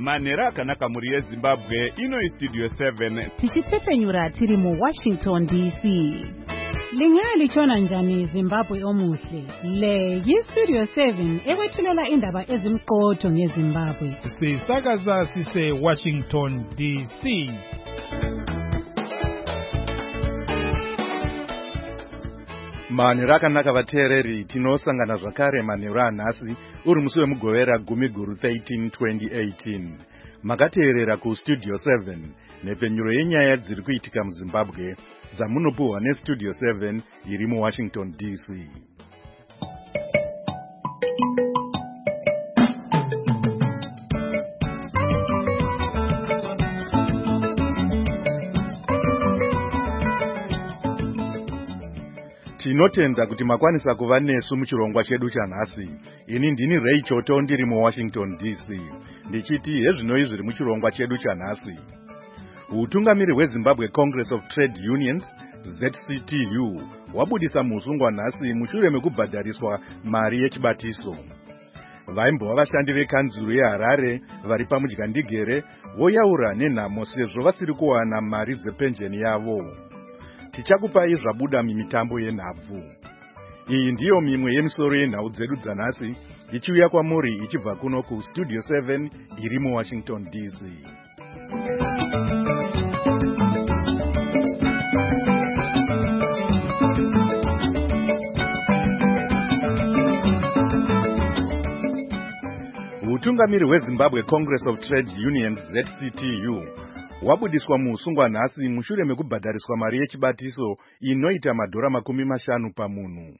manhero akanaka muri yezimbabwe. Ino istudio 7 tichipfepenyura tiri muWashington DC. Lingalichona njani Zimbabwe omuhle? Le yistudio 7 ekwethulela indaba ezimqotho ngeZimbabwe. Sisakaza sise Washington DC. Manhero akanaka vateereri, tinosangana zvakare manhero anhasi uri musi wemugovera 10/13 2018. Makateerera kustudio 7 nhepfenyuro yenyaya dziri kuitika muZimbabwe dzamunopuhwa nestudio 7 iri muWashington DC. Tinotenda kuti makwanisa kuva nesu muchirongwa chedu chanhasi. Ini ndini Ray Choto ndiri muWashington DC. Ndichiti hezvinoi zviri muchirongwa chedu chanhasi. Utungamiri hweZimbabwe Congress of Trade Unions ZCTU wabudisa musungwa nhasi mushure mekubhadhariswa mari yechibatiso. Vaimbova vashandi vekanzuru yeHarare vari pamudyandigere voyaura nenhamo sezvo vasiri kuwana mari dzepenjeni yavo. Tichakupai zvabuda mimitambo yenhabvu. Iyi ndiyo mimwe yemisoro yenhau dzedu dzanhasi ichiuya kwamuri ichibva kuno kustudio 7 iri muWashington DC. Utungamiri hweZimbabwe Congress of Trade Unions ZCTU wabudiswa muusungwa nhasi mushure mekubhadhariswa mari yechibatiso inoita $50 pamunhu.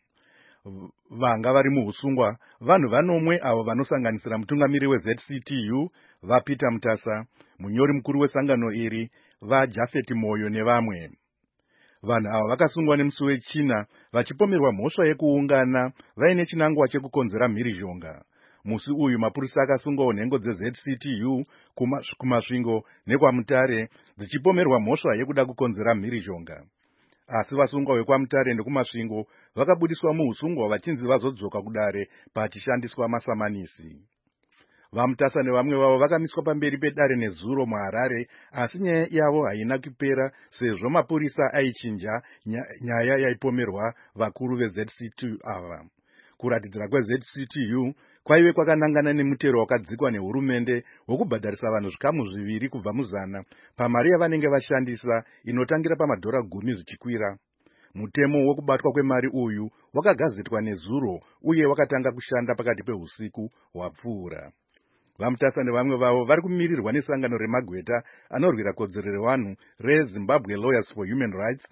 Vanga vari muusungwa vanhu vanomwe avo vanosanganisira mutungamiri weZCTU vaPeter Mutasa, munyori mukuru wesangano iri vaJafet Moyo nevamwe. Vanhu ava vakasungwa nemusi weChina vachipomerwa mhosva yekuungana vaine chinangwa chekukonzera mhirizhonga. Musi uyu mapurisa akasungawo nhengo dzeZCTU kumasvingo nekwaMutare dzichipomerwa mhosva yekuda kukonzera mhirizhonga. Asi vasungwa vekwaMutare nekumasvingo vakabudiswa muusungwa vachinzi vazodzoka kudare pachishandiswa masamanisi. VaMutasa nevamwe vavo vakamiswa pamberi pedare nezuro muHarare, asi nyaya yavo haina kupera sezvo mapurisa aichinja nyaya yaipomerwa vakuru veZCTU ava. Kuratidzira kweZCTU kwaive kwakanangana nemutero wakadzikwa nehurumende wokubhadharisa vanhu zvikamu zviviri kubva muzana pamari yavanenge vashandisa inotangira $10 zvichikwira. Mutemo wokubatwa kwemari uyu wakagazetwa nezuro uye wakatanga kushanda pakati pehusiku hwapfuura. VaMutasa nevamwe vavo vari kumirirwa nesangano remagweta anorwira kodzero revanhu reZimbabwe Lawyers for Human Rights.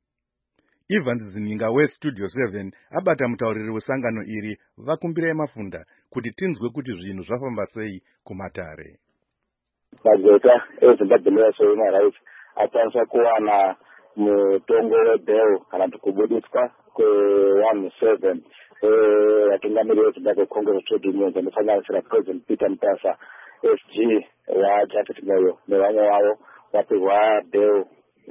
Evans Zininga weStudio 7 abata mutauriri wesangano iri vakumbirai mafunda kuti tinzwe kuti zvinhu zvafamba sei kumatare. Magweta eZimbabwe Lawyers for Human Rights akwanisa kuwana mutongo webail kana kubudiswa kwe-107 vatungamiri veZimbabwe Congress of Trade Unions anosanganisira President Peter Mutasa, SG waJafet Moyo nevamwe vavo vapihwa bail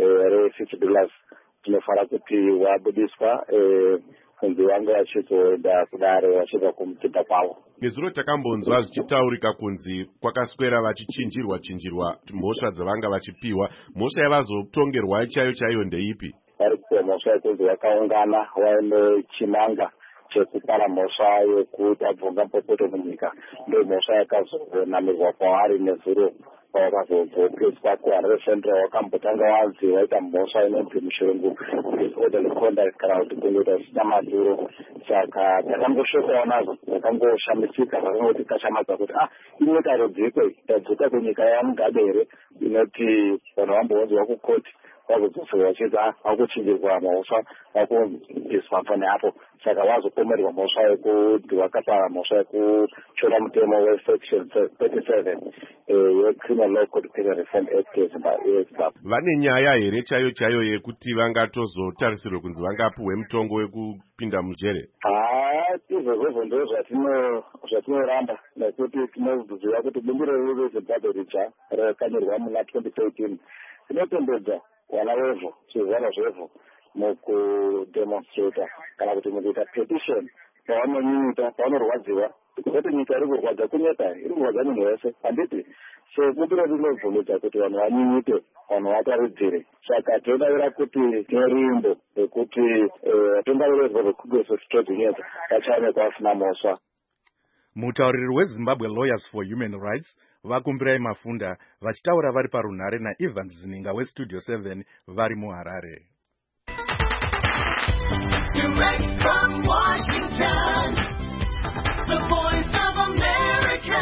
re$50. Tinofara kuti wabudiswa kunzi vanga vachizoenda kudare vachibva kumutinda kwavo. Nezuro takambonzwa zvichitaurika kunzi kwakaswera vachichinjirwa mhosva dzavanga vachipiwa. Mhosva yavazotongerwa chaiyo ndeipi? Vari kupiwa mhosva yekunzi vakaungana vaine chinanga chekupara mhosva yekuti abvunga mupopoto munyika. Ndo mhosva yakazonamirwa kwavari nezuro vakazobvokeswa kuHarare Central wakambotanga wanzi waita mhosva inonzi muchirungu disorderly conduct kana kuti kungoita zvisina maduro. Saka takangoshokawo nazvo, takangoshamisika, takangoti tashamadza kuti imwe tarodzikwe tadzoka kunyika yaMugabe here inoti vanhu vambonzwa kukoti vazodzoserwa vachiti vakuchinjirwa mhosva vakubviswa pane apo. Saka vazopomerwa mhosva yekuti vakapa mhosva yekuchora mutemo wesection 37 yeCriminal Law Code Penal Reform Act yeZimbabwe. Vane nyaya here chaiyo yekuti vangatozotarisirwe kunzi vangapuhwe mutongo wekupinda mujere? Izvozvo ndo zvatinoramba nekuti tinoziva kuti bumbiro reZimbabwe ritsva rakanyorwa muna 2013 rinotendedza vana vevhu zvizvarwa zvevhu mukudemonstrata kana kuti mukuita petition pavanonyunyuta pavanorwadziwa kuti nyika iri kurwadza kunyepa iri kurwadza munhu wese handiti. so bukiro rinovhunudza kuti vanhu vanyinyike, vanhu vataridzire. Saka tinodavira kuti nerimbo rekuti vatungamiriri veCongress of Trade Unions vachaonekwa vasina mhosva. Mutauriri weZimbabwe Lawyers for Human Rights vakumbirai Mafunda vachitaura vari parunhare naEvans Zininga weStudio 7 vari muHarare. Direct from Washington, the Voice of America,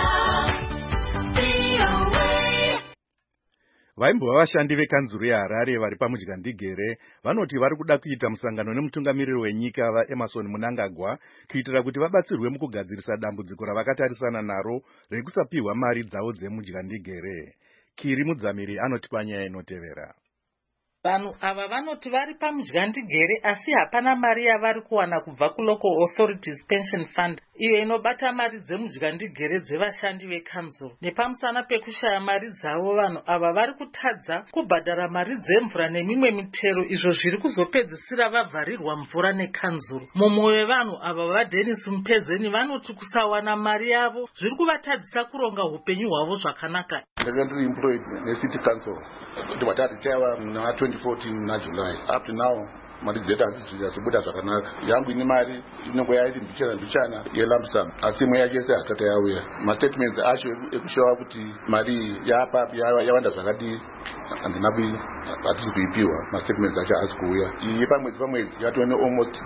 VOA. Vaimbova vashandi vekanzuru yeHarare vari pamudyandigere vanoti vari kuda kuita musangano nemutungamiriri wenyika vaEmerson Mnangagwa kuitira kuti vabatsirwe mukugadzirisa dambudziko ravakatarisana naro rekusapihwa mari dzavo dzemudyandigere. Kiri Mudzamiri anoti panyaya inotevera. Vanhu ava vanoti vari pamudyandigere asi hapana mari yavari kuwana kubva kuLocal Authorities Pension Fund iyo inobata mari dzemudyandigere dzevashandi vekanzuru. Nepamusana pekushaya mari dzavo, vanhu ava vari kutadza kubhadhara mari dzemvura nemimwe mitero, izvo zviri kuzopedzisira vavharirwa mvura nekanzuru. Mumwe wevanhu ava vaDennis Mupedzeni vanoti kusawana mari yavo zviri kuvatadzisa kuronga upenyu hwavo zvakanaka. Ndakandiri employed neCity Council kuti vatarichawa muna 2014 naJuly. Up to now mari dzedu hadzizobuda zvakanaka. Yangu ine mari inenge yairi mbichana yelump sum asi imwe yacho yese hasati yauya. Mastatements acho ekushawa kuti mari yapapi yawanda zvakadii handinapi hatisi kuipiwa. Mastatements acho asi kuuya iye pamwedzi yatone almost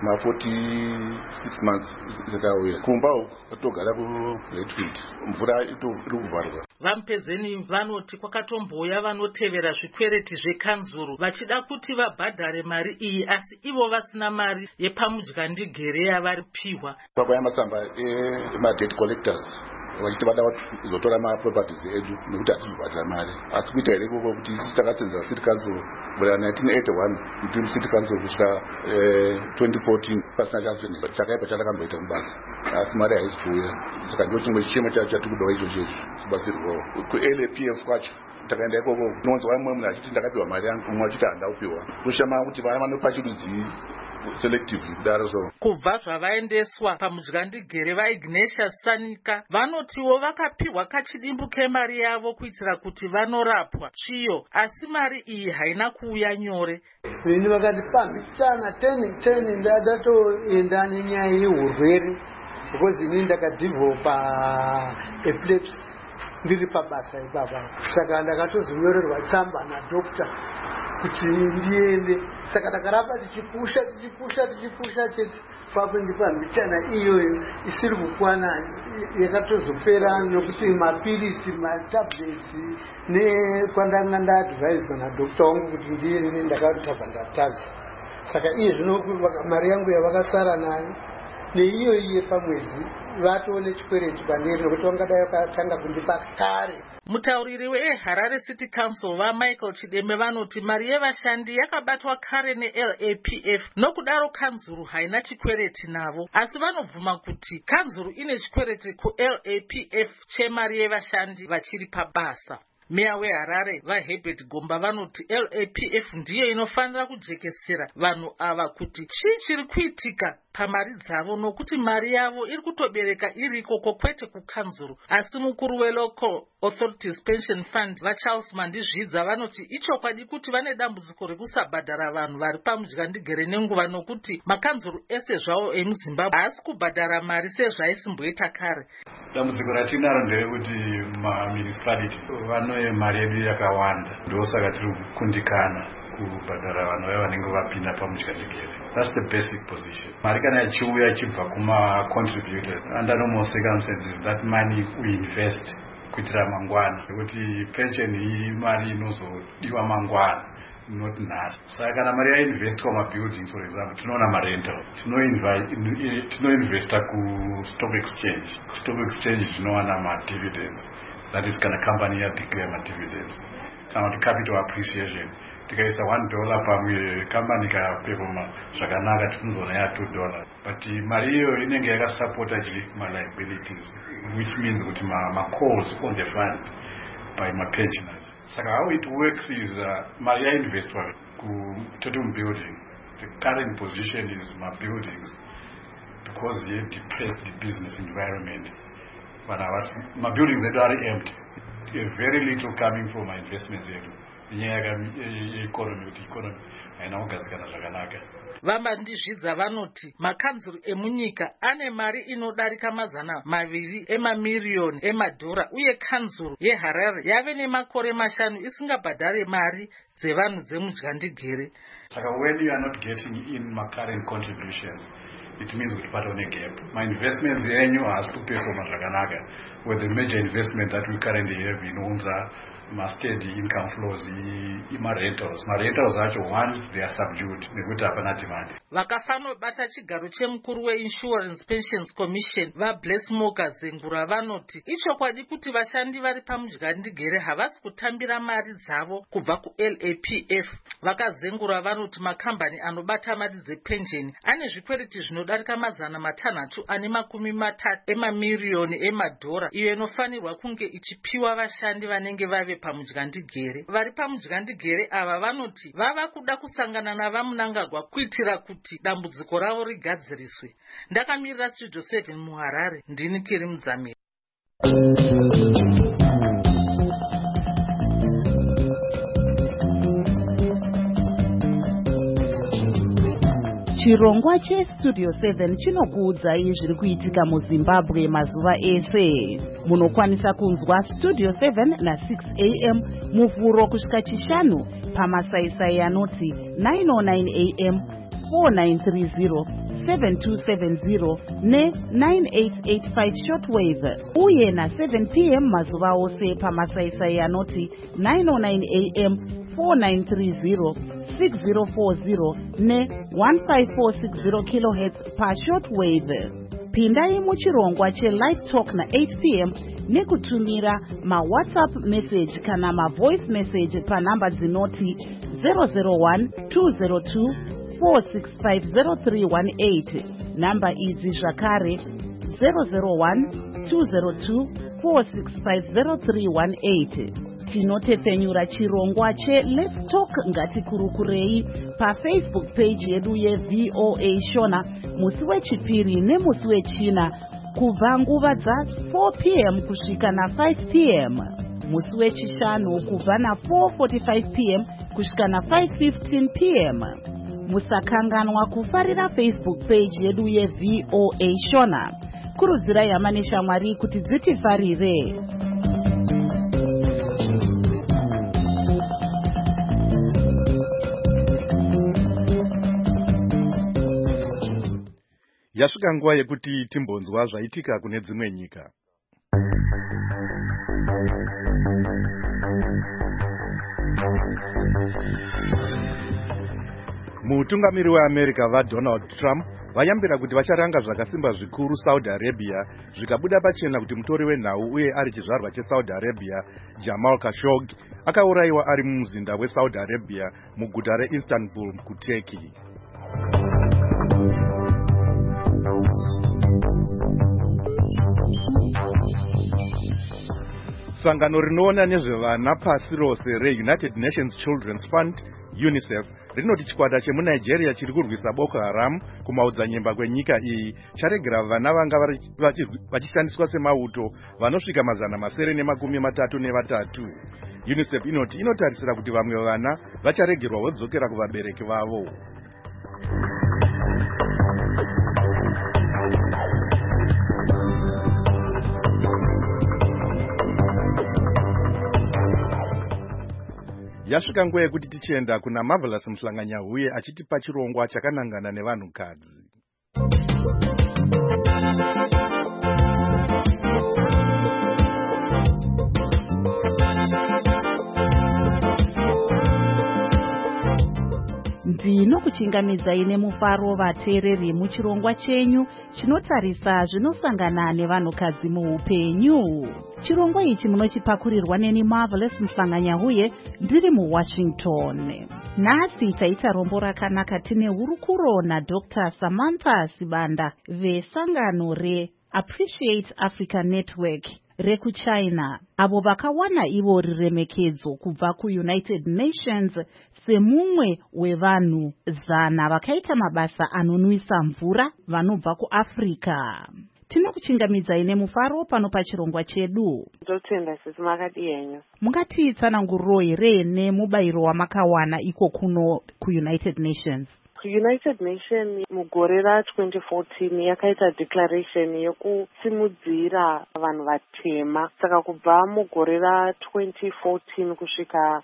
46 months isakauya. Kumba uku togara kuRedfield mvura iri kuvharwa. Vamupedzeni vanoti kwakatombouya vanotevera zvikwereti zvekanzuru vachida kuti vabhadhare mari iyi asi ivo vasina mari yepamudyandigere yavari kupiwa. Kwakauya matsamba ema-debt collectors vachiti vada kuzotora maproperties edu nekuti hatizobhadhara mari. Asi kuita here ikoko kuti takasenza City Council kubva 1981 between City Council kusvika 2014 pasina chasene chakaipa chatakamboita mubasa asi mari haisi kuuya. Saka ndo chimwe chichemo chatiri kudawo ichocho kubatsirwawo. kuLAPF kwacho takaenda ikoko unonzwa mumwe munhu achiti ndakapiwa mari yangu, mumwe achiti handaupiwa. Kushama kuti vana vanopa chirudzi selectively kudaro. So kubva zvavaendeswa pamudyandigere vaIgnatius Sanika vanotiwo vakapiwa kachidimbu kemari yavo kuitira kuti vanorapwa tsviyo asi mari iyi haina kuuya nyore. Ini vakandipa mbichana 10 ndadatoenda nenyaya yeurwere because ini ndakadhivhopa epilepsy ndiri pabasa ipapa. Saka ndakatozonyorerwa tsamba nadokta kuti ndiende. Saka takaramba tichipusha chete papo ndipa mbichana iyoyo isiri kukwana yakatozopera nokuti mapirisi matablets nekwandanga ndaadviswa nadokta wangu kuti ndiende ndakatabva ndatadza. Saka iye zvino mari yangu yavakasara nayo neiyo iye pamwedzi vatoone chikwereti pandiri nokuti vangadai vakatanga kundipa kare. Mutauriri weHarare City Council vaMichael Chideme vanoti mari yevashandi yakabatwa kare neLAPF nokudaro kanzuru haina chikwereti navo, asi vanobvuma kuti kanzuru ine chikwereti kuLAPF chemari yevashandi vachiri pabasa. Meya weHarare vaHerbert Gomba vanoti LAPF ndiyo inofanira kujekesera vanhu ava kuti chii chiri kuitika pamari dzavo nokuti mari yavo iri kutobereka iriko kwete kukanzuru. Asi mukuru weLocal Authorities Pension Fund vaCharles Mandizvidza vanoti ichokwadi kuti vane dambudziko rekusabhadhara vanhu vari pamudyandigere nenguva nokuti makanzuru ese zvawo emuZimbabwe haasi kubhadhara mari sezvaisimboita kare. Dambudziko ratinaro nderekuti mamunicipality vane mari yedu yakawanda, ndosaka tiri kukundikana kubhadhara vanhu vaya vanenge vapinda pamudyandigere. That's the basic position. Mari kana ichiuya ichibva kuma-contributors, under normal circumstances that money we invest kuitira mangwana, nekuti pension iyi mari inozodiwa mangwana not nhasi. Saka kana mari yainvestwa mabuilding, for example, tinoona marental, tinoinvesta kustock exchange. Stock exchange zvinowana madividends, that is kana company yadeclare madividends, kana kuti capital appreciation. Tikaisa $1 pamwe company kaperforma zvakanaka tinozoona $2, but mari iyo inenge yakasupporta ma-liabilities, which means kuti ma-calls on the fund by ma-pensioners. Saka how it works is mari yainvestwa kutoti building. The current position is ma-buildings because they depressed the business environment. But ma-buildings edu are empty. very little coming from my investments yedu inyaya yeeconomy kuti economy haina kugadzikana zvakanaka. Vamandizvidza vanoti makanzuru emunyika ane mari inodarika $200 emamiriyoni emadhora uye kanzuru yeHarare yave nemakore 5 isingabhadhare mari dzevanhu dzemudyandigere. Saka when you are not getting in my current contributions, it means kuti patone gap. My investments yenyu has to pay for zvakanaka, with the major investment that we currently have in Unza, steady income flows, rentals. Rentals actually, one, they are subdued, nekuti hapana demand. Vakafanobata chigaro chemukuru weInsurance Pensions Commission vaBless Moka Zengura vanoti ichokwadi kuti vashandi vari pamudyandigere havasi kutambira mari dzavo kubva kuLAPF. Vakazengura vanoti makambani anobata mari dzepensheni ane zvikwereti zvinodarika $630 ane $30 emamiriyoni emadhora iyo inofanirwa kunge ichipiwa vashandi vanenge vave pamudyandigere. Vari pamudyandigere ava vanoti vava kuda kusangana navamunangagwa kuitira kuti dambudziko ravo rigadziriswe. Ndakamirira Studio 7 muHarare, ndini Kiri Mudzamiri. Chirongwa cheStudio 7 chinokuudzai zviri kuitika muZimbabwe mazuva ese. Munokwanisa kunzwa Studio 7 na6 AM muvhuro kusvika chishanu pamasaisai anoti 909 AM, 4930, 7270 ne9885 shortwave uye na7 PM mazuva ose pamasaisai anoti 909 AM, 4930, 6040 ne1546 kHz pashortwave. Pindai muchirongwa chelive talk na8 PM nekutumira mawhatsapp message kana mavoice message panhamba dzinoti 001 202 4650318. Namba idzi zvakare 001 202 4650318. Tinotepfenyura chirongwa Let's Talk Ngatikurukurei paFacebook page yedu yeVOA Shona musi wechipiri nemusi wechina kubva nguva dza4 PM kusvika na5 PM, musi wechishanu kubva na4:45 PM kusvika na5:15 PM. Musakanganwa kufarira Facebook page yedu yeVOA Shona. Kurudzirai hama neshamwari kuti dzitifarire. Yasvika nguva yekuti timbonzwa zvaitika kune dzimwe nyika. Mutungamiri weAmerica vaDonald Trump vayambira kuti vacharanga zvakasimba zvikuru Saudi Arabia zvikabuda pachena kuti mutori wenhau uye ari chizvarwa cheSaudi Arabia Jamal Khashoggi akaurayiwa ari mumuzinda weSaudi Arabia muguta reIstanbul kuTurkey. Sangano rinoona nezvevana pasi rose reUnited Nations Children's Fund UNICEF rinoti chikwata chemuNigeria chiri kurwisa Boko Haram kumaodzanyemba kwenyika iyi charegera vana vanga vachishandiswa semauto vanosvika 933. UNICEF inoti inotarisira kuti vamwe vana vacharegerwa vodzokera kuvabereki vavo. Yasvika nguva yekuti tichienda kuna Marvelous Muhlanganyahuye achitipa chirongwa chakanangana nevanhukadzi. Ndinokuchingamidzai nemufaro vateereri muchirongwa chenyu chinotarisa zvinosangana nevanhukadzi muupenyu. Chirongwa ichi munochipakurirwa neni Marvelous Muhlanganyahuye ndiri muWashington. Nhasi taita rombo rakanaka tine hurukuro naDr. Samantha Sibanda vesangano reAppreciate Africa Network rekuChina, avo vakawana ivo riremekedzo kubva kuUnited Nations semumwe wevanhu 100 vakaita mabasa anonwisa mvura vanobva kuAfrica. tinokuchingamidzai nemufaro pano pachirongwa chedu. Ndotenda sisi makadi yenyu. Mungatitsananguriro here nemubayiro wamakawana iko kuno kuUnited Nations? United Nations mugore ra2014 yakaita declaration yekusimudzira vanhu vatema. Saka kubva mugore ra2014 kusvika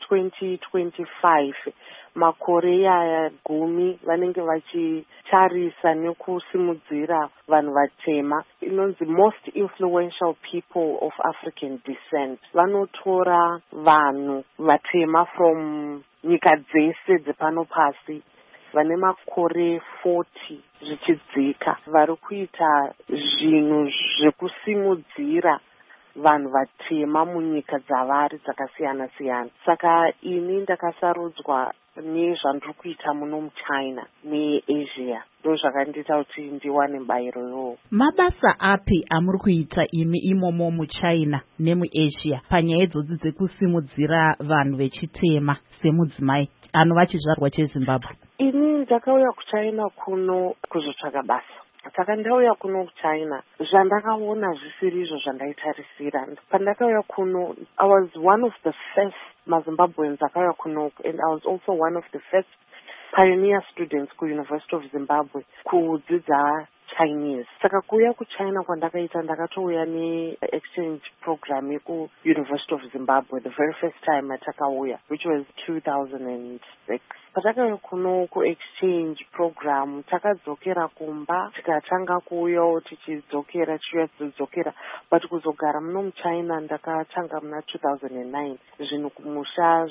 2025 makore aya 10 vanenge vachitarisa nekusimudzira vanhu vatema. Inonzi most influential people of African descent. Vanotora vanhu vatema from nyika dzese dzepano pasi vane makore 40 zvichidzika vari kuita zvinhu zvekusimudzira vanhu vatema munyika dzavari dzakasiyana siyana. Saka ini ndakasarudzwa nezvandiri kuita muno muChina neAsia. Ndo zvakandiita kuti ndiwane mubayiro iwowo. Mabasa api amuri kuita imi imomo muChina nemuAsia panyaya idzodzi dzekusimudzira vanhu vechitema semudzimai anova chizvarwa cheZimbabwe? Ini ndakauya kuChina kuno kuzotsvaka basa. Saka ndauya kuno kuChina zvandakaona zvisiri izvo zvandaitarisira. Pandakauya kuno, I was one of the first maZimbabweans akauya kuno, and I was also one of the first pioneer students kuUniversity of Zimbabwe kudzidza Chinese. Saka kuuya kuChina kwandakaita ndakatouya ne-exchange program yeku-University of Zimbabwe the very first time atakauya, which was 2006. Patakauya kuno ku-exchange program takadzokera kumba tikatanga kuuyawo tichidzokera tichidzokera, but kuzogara muno muChina ndakatanga muna 2009 zvinhu kumusha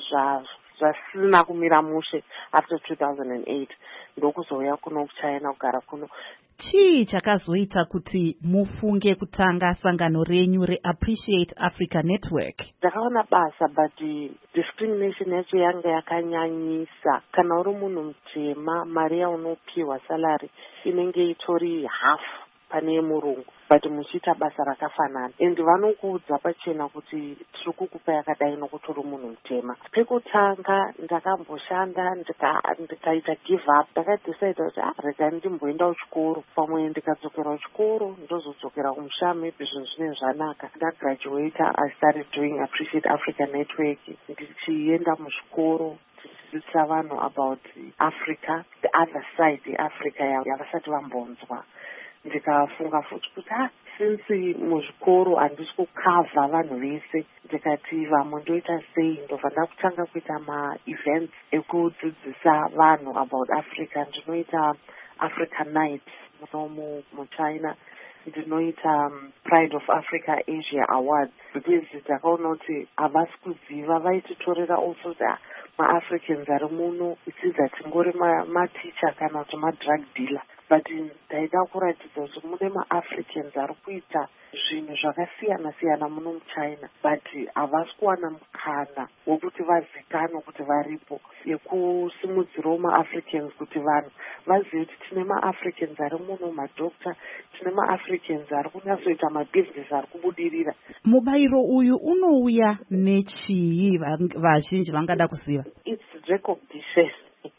zvasina kumira mushe. After 2008 ndokuzouya kuno kuChina kugara kuno. Chii chakazoita kuti mufunge kutanga sangano renyu reAppreciate Africa Network? Ndakaona basa, but discrimination yacho yanga yakanyanyisa. Kana uri munhu mutema, mari yaunopiwa salary inenge itori half pane murungu, but muchiita basa rakafanana. And vanokuudza pachena kuti tiri kukupa yakadai nokuti uri munhu mutema. Pekutanga ndakamboshanda ndikaita give up. Ndakadecide kuti rega ndimboenda kuchikoro. Pamwe ndikadzokera kuchikoro ndozodzokera kumusha, maybe zvinhu zvinenge zvanaka. Ndagraduate, I started doing Appreciate Africa Network. Ndichienda muzvikoro tichidzidzisa vanhu about Africa, the other side yeAfrica yavasati vambonzwa. Ndikafunga futi kuti since muzvikoro handisi kukavha vanhu vese, ndikati vamwe ndoita sei, ndobva ndakutanga kuita ma-events ekudzidzisa vanhu about Africa. Ndinoita Africa Night muno muChina, ndinoita Pride of Africa Asia Awards, because ndakaona kuti havasi kuziva. Vaititorera also kuti ma-Africans ari muno isidza tingori maticha kana kuti ma-drug dealer, but ndaida kuratidza kuti mune ma-Africans ari kuita zvinhu zvakasiyana siyana muno muChina, but havasi kuwana mukana wokuti vazikanwe kuti varipo, yekusimudzirawo ma-Africans kuti vanhu vazive kuti tine ma-Africans ari muno, madokta, tine ma-Africans ari kunyatsoita mabhizinesi ari kubudirira. Mubayiro uyu unouya nechii vazhinji vangada kuziva? It's recognition.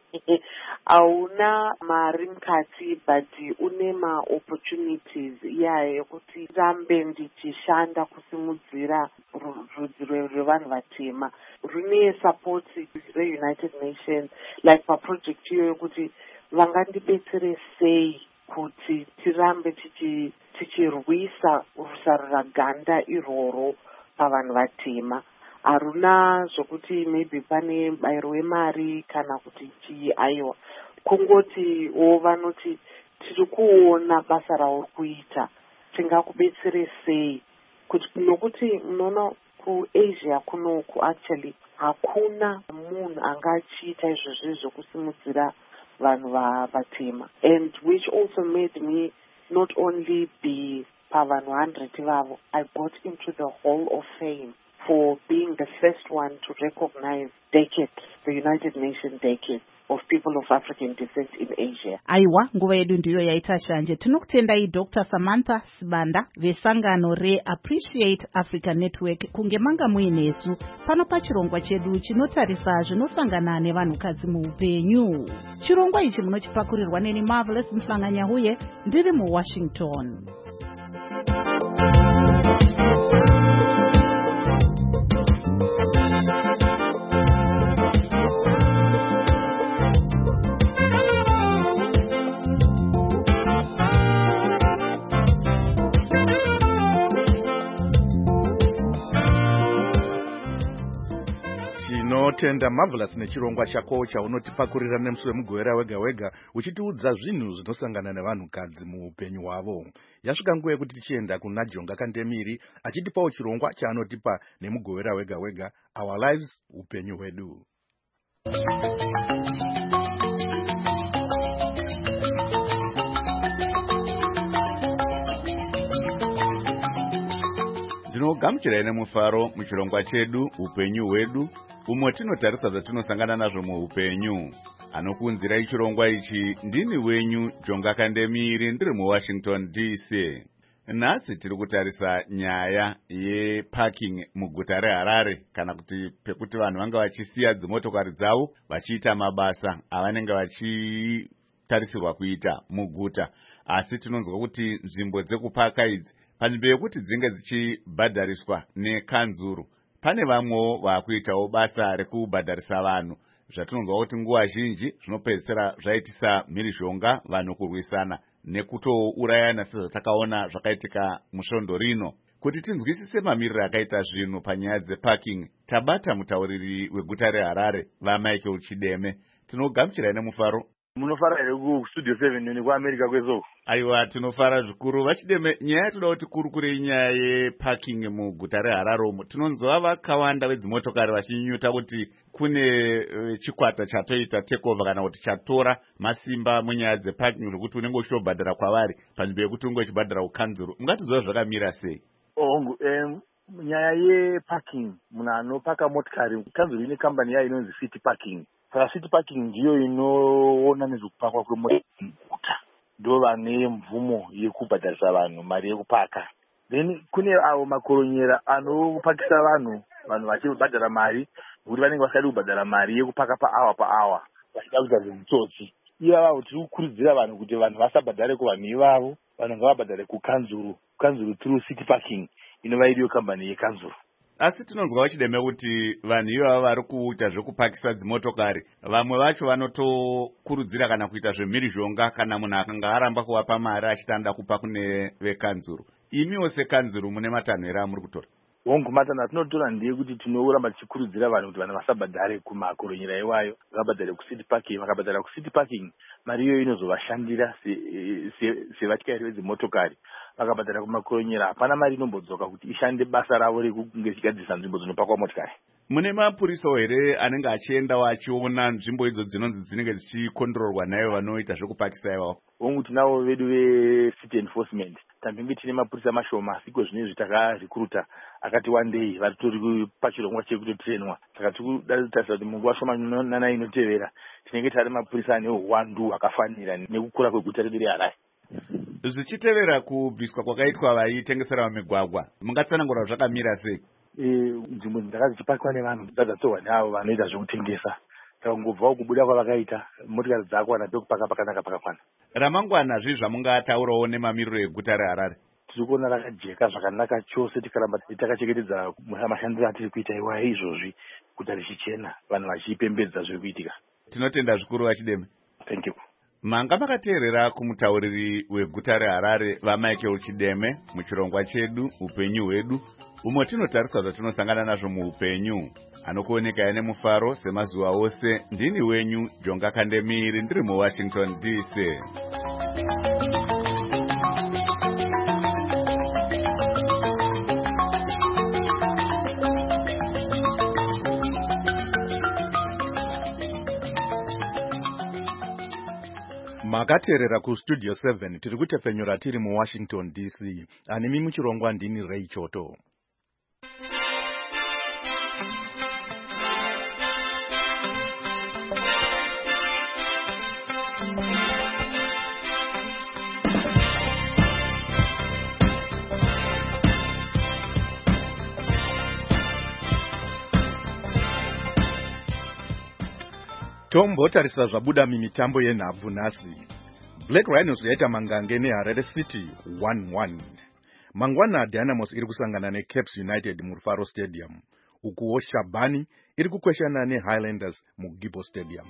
Hauna mari mukati, but une ma-opportunities iyayo yekuti rambe ndichishanda kusimudzira rudzi rwevanhu vatema. Rune support reUnited Nations, like paproject iyo yokuti vangandibetsere sei kuti tirambe tichirwisa rusaruraganda iroro pavanhu vatema. Haruna zvokuti maybe pane mubayiro wemari kana kuti chii, aiwa. Kungoti vanoti tiri kuona basa rauri kuita, tingakubetsere sei, kuti nokuti munoona kuAsia kunoku actually hakuna munhu angachiita izvozvo zvokusimudzira vanhu vatema, and which also made me not only be pavanhu 100 vavo, I got into the Hall of Fame for being the first one to recognize decades, the United Nations decade of people of African descent in Asia. Aiwa, nguva yedu ndiyo yaita shanje. Tinokutendai Dr. Samantha Sibanda vesangano reAppreciate Africa Network kunge manga muinesu pano pachirongwa chedu chinotarisa zvinosangana nevanhukadzi muupenyu. Chirongwa ichi munochipakurirwa neni Marvelous Mhlanga-Nyahuye ndiri muWashington. Tinotenda Marvelous nechirongwa chako chaunotipakurira nemusi wemugowera wega wega uchitiudza zvinhu zvinosangana nevanhukadzi muupenyu hwavo. Yasvika nguva yekuti tichienda kuna Jonga Kandemiri achitipawo chirongwa chaanotipa nemugowera wega wega, Our Lives, upenyu hwedu. Ndinogamuchirai nemufaro muchirongwa chedu upenyu hwedu, umwe tinotarisa zvatinosangana nazvo muupenyu. Anokuunzirai chirongwa ichi ndini wenyu Jonga Kandemiri, ndiri muWashington DC. Nhasi tiri kutarisa nyaya yeparking muguta reHarare, kana kuti pekuti vanhu vanga vachisiya dzimotokari dzavo vachiita mabasa avanenge vachitarisirwa kuita muguta. Asi tinonzwa kuti nzvimbo dzekupaka idzi, panzvimbo yekuti dzinge dzichibhadhariswa nekanzuru, pane vamwewo vakuitawo basa rekubhadharisa vanhu. Zvatinonzwa kuti nguva zhinji zvinopedzisira zvaitisa mhirizhonga vanhu kurwisana nekutourayana sezvatakaona zvakaitika musvondo rino. Kuti tinzwisise mamiriro akaita zvinhu panyaya dzeparking, tabata mutauriri weguta reHarare vaMichael Chideme. Tinogamuchirai nemufaro. Munofara here kustudio 7 nekuAmerica kwezo? Aiwa, tinofara zvikuru. Vachideme, nyaya yatoda kuti kurukurei nyaya yeparking muguta reHarare umo. Tinonzwa vakawanda vedzimotokari vachinyuta kuti kune chikwata chatoita takeover kana kuti chatora masimba munyaya dzeparking, zvokuti unenge uchitobhadhara kwavari panzvimbo yekuti unge uchibhadhara kukanzuru. Ungatiziva zvakamira sei? Nyaya yeparking, munhu anopaka motikari, kanzuru ine kambani yayo inonzi City Parking. Saka City Parking ndiyo inoona nezvekupakwa kwemotokari muguta. Ndo vane mvumo yekubhadharisa vanhu mari yekupaka. Then kune avo makoronyera anopakisa vanhu vachibhadhara mari, kuti vanenge vasingadi kubhadhara mari yekupaka pa-hour vachida kuita zvemitsotsi. Ivavo tiri kukurudzira vanhu kuti vanhu vasabhadhare kuvanhu ivavo, vanhu ngavabhadhare kukanzuru through City Parking inova iriyo kambani yekanzuru. Asi tinonzwa Chideme kuti vanhu ivavo vari kuita zvekupakisa dzimotokari, vamwe vacho vanotokurudzira kana kuita zvemhirizhonga kana munhu akanga aramba kuvapa mari achitanda kupa kune vekanzuru. Imiwo sekanzuru mune matanho here amuri kutora? Matanho atinotora ndeyekuti tinoramba tichikurudzira vanhu kuti vanhu vasabhadhare kumakoronyera iwayo, vabhadhare kuCity Parking. Vakabhadhara kuCity Parking, mari iyoyo inozovashandira sevatyairi vedzimotokari. Vakabhadhara kumakoronyera, hapana mari inombodzoka kuti ishande basa ravo rekunge ichigadzirisa nzvimbo dzinopakwa motikari. Mune mapurisawo here anenge achiendawo achiona nzvimbo idzo dzinonzi dzinenge dzichikontrolwa nayo vanoita zvekupakisa ivavo? Tinavo vedu veCity Enforcement. Tambenge tine mapurisa mashoma, asi kwezvinezvi takarikuruta akati wandei vatori pachirongwa chekutotrenwa. Saka tikutarisa kuti munguva shoma inotevera tinenge tari mapurisa ane uwandu hwakafanira nekukura kweguta redu reHarare. Zvichitevera kubviswa kwakaitwa vaitengesera mumigwagwa, mungatsanangura zvakamira sei? Nzvimbo dzanga dzichipakwa nevanhu dzadzatorwa neavo vanoita zvekutengesa. Saka ngobvawo kubuda kwavakaita, motikari dzako wana pekupaka pakanaka pakakwana. Ramangwana zvii zvamungataurawo nemamiriro eguta reHarare? Tiri kuona rakajeka zvakanaka chose, tikaramba takachengetedza mashandiro atiri kuita iwayo izvozvi, guta richichena, vanhu vachipembedza zviri kuitika. Tinotenda zvikuru Vachideme. Thank you. Manga makateerera kumutauriri weguta reHarare vaMichael Chideme muchirongwa chedu upenyu hwedu, umwe tinotarisa zvatinosangana nazvo muupenyu. Anokuoneka nemufaro semazuva ose. Ndini wenyu Jonga Kandemiri, ndiri muWashington DC. Makateerera kustudio 7 tiri kutefenyura tiri muWashington DC. Animi muchirongwa ndini Ray Choto. Tombotarisa zvabuda mimitambo yenhabvu nhasi. Black Rhinos yaita mangange neHarare City 1-1. mangwana Dynamos iri kusangana neCaps United muRufaro Stadium, ukuwo Shabani iri kukweshana neHighlanders muGibo Stadium.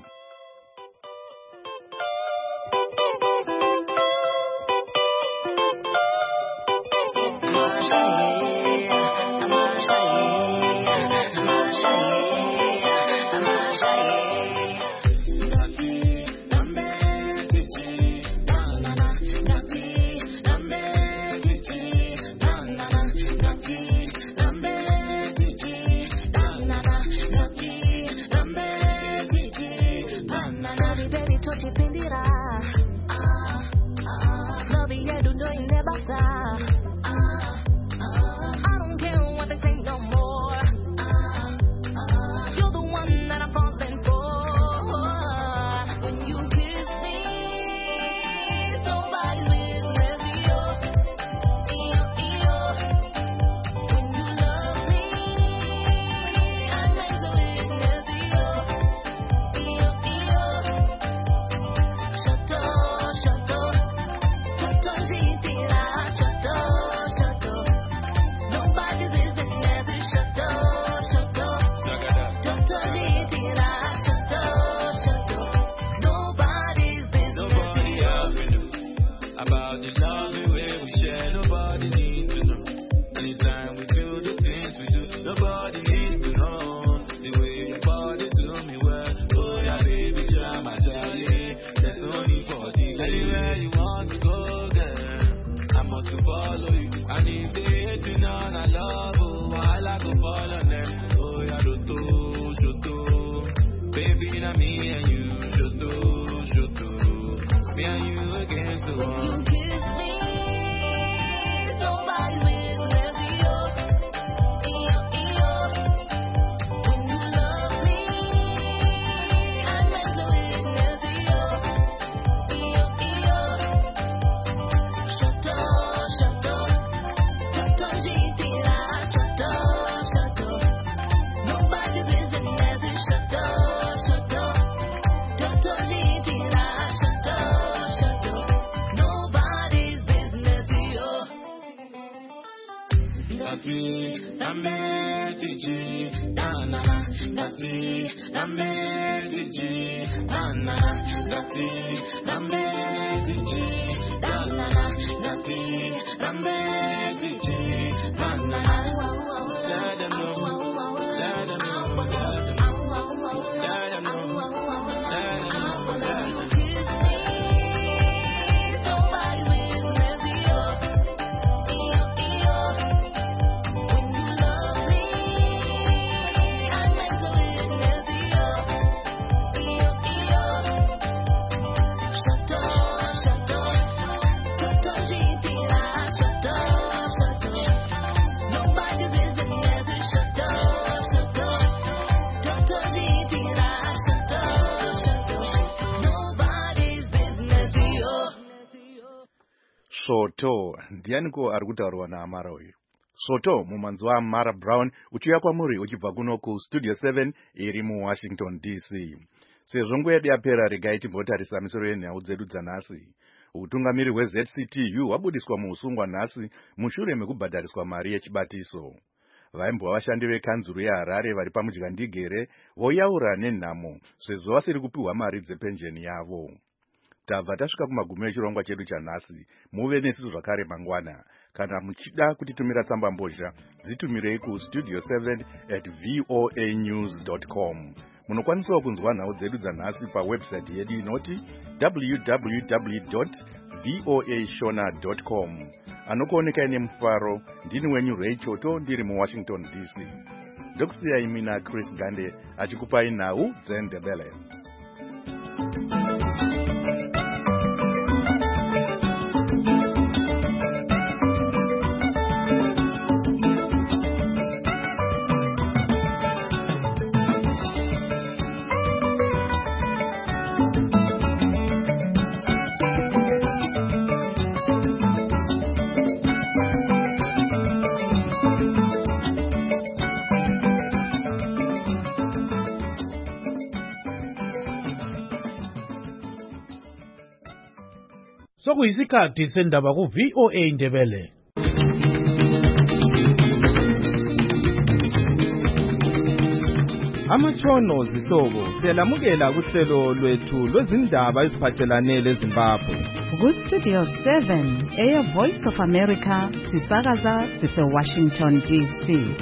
Soto ndianiko ari kutaurwa naAmara uyu. Soto mumanzi waAmara Brown uchiuya kwamuri uchibva kuno kustudio 7 iri muWashington DC. Sezvo nguva yedu yapera, regai timbotarisa misoro yenhau dzedu dzanhasi. Utungamiri hweZCTU wabudiswa muusungwa nhasi mushure mekubhadhariswa mari yechibatiso. Vaimbova vashandi vekanzuru yeHarare vari pamudyandigere voyaura nenhamo sezvo vasiri kupiwa mari dzepenjeni yavo. Tabva tasvika kumagumo echirongwa chedu chanhasi. Muve nesu zvakare mangwana. Kana muchida kutitumira tsamba mbozha, dzitumirei kustudio7@voanews.com. Munokwanisawo kunzwa nhau dzedu dzanhasi pawebsite yedu inoti www.voashona.com. Anokuonekai nemufaro, ndini wenyu Ray Choto, ndiri muWashington DC. Ndokusiyai mina Chris Gande achikupai nhau dzeNdebele. Sokuyisikhathi sendaba ku VOA Ndebele. Amatshono zihlobo siyalamukela kuhlelo lwethu lwezindaba eziphathelane leZimbabwe. Ku-Studio 7 Voice of America sisakaza sise-Washington DC.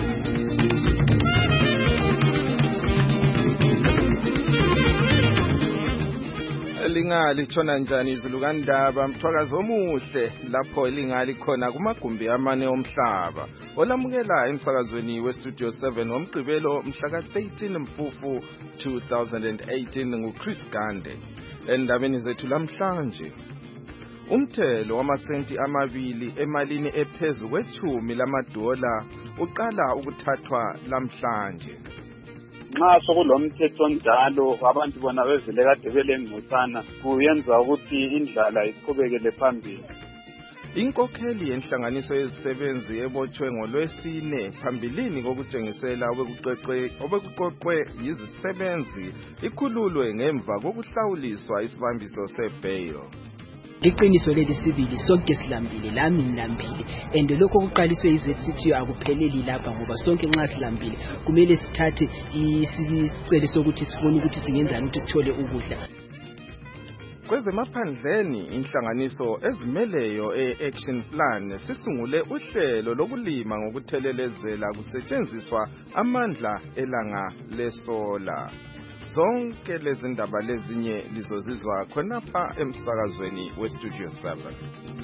Lingali tshona njani izilukandaba mthwakazi omuhle lapho lingali khona kumagumbi amane omhlaba olamukela emsakazweni weStudio 7 womgqibelo mhla ka-13 Mfufu 2018 nguChris Gande. Endabeni zethu lamhlanje, umthelo wamasenti amabili emalini ephezu kwethumi lamadola uqala ukuthathwa lamhlanje. Nxa sokulomthetho njalo abantu bona bevele kade belengcosana kuyenza ukuthi indlala iqhubekele phambili. Inkokheli yenhlanganiso yezisebenzi ebotshwe ngolwesine phambilini kokutshengisela obekuqoqwe yizisebenzi ikhululwe ngemva kokuhlawuliswa isibambiso sebail. Iqiniso leli sibili sonke silambile lami ngilambile and lokho kuqaliswe iZCTU akupheleli lapha ngoba sonke nxa silambile kumele sithathe isicelo sokuthi sibone ukuthi singenzani ukuthi sithole ukudla. Kwezemaphandleni inhlanganiso ezimeleyo e-Action Plan sisungule uhlelo lokulima ngokuthelelezela kusetshenziswa amandla elanga lesola. Zonke lezi ndaba lezinye lizozizwa khonapha emsakazweni weStudio 7.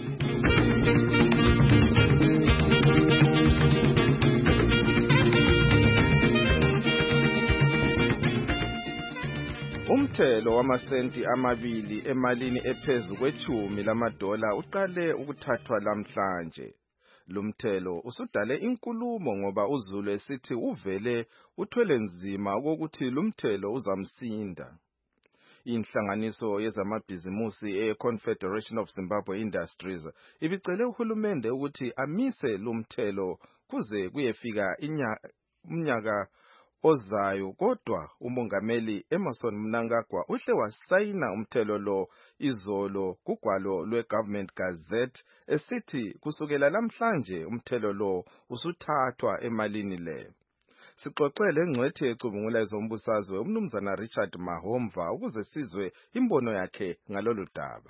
Umthelo wamasenti amabili emalini ephezu kwethumi lamadola uqale ukuthathwa lamhlanje. Lumthelo usudale inkulumo ngoba uZulu esithi uvele uthwele nzima ukuthi lumthelo uzamsinda. Inhlanganiso yezamabhizimusi eConfederation of Zimbabwe Industries ibicele uhulumende ukuthi amise lumthelo kuze kuyefika umnyaka ozayo, kodwa umongameli Emmerson Mnangagwa uhle wasayina umthelo lo izolo kugwalo lweGovernment Gazette esithi kusukela lamhlanje umthelo lo usuthathwa emalini le. Sixoxele ngcwethi ecubungula ezombusazwe umnumzana Richard Mahomva ukuze sizwe imbono yakhe ngalolu daba.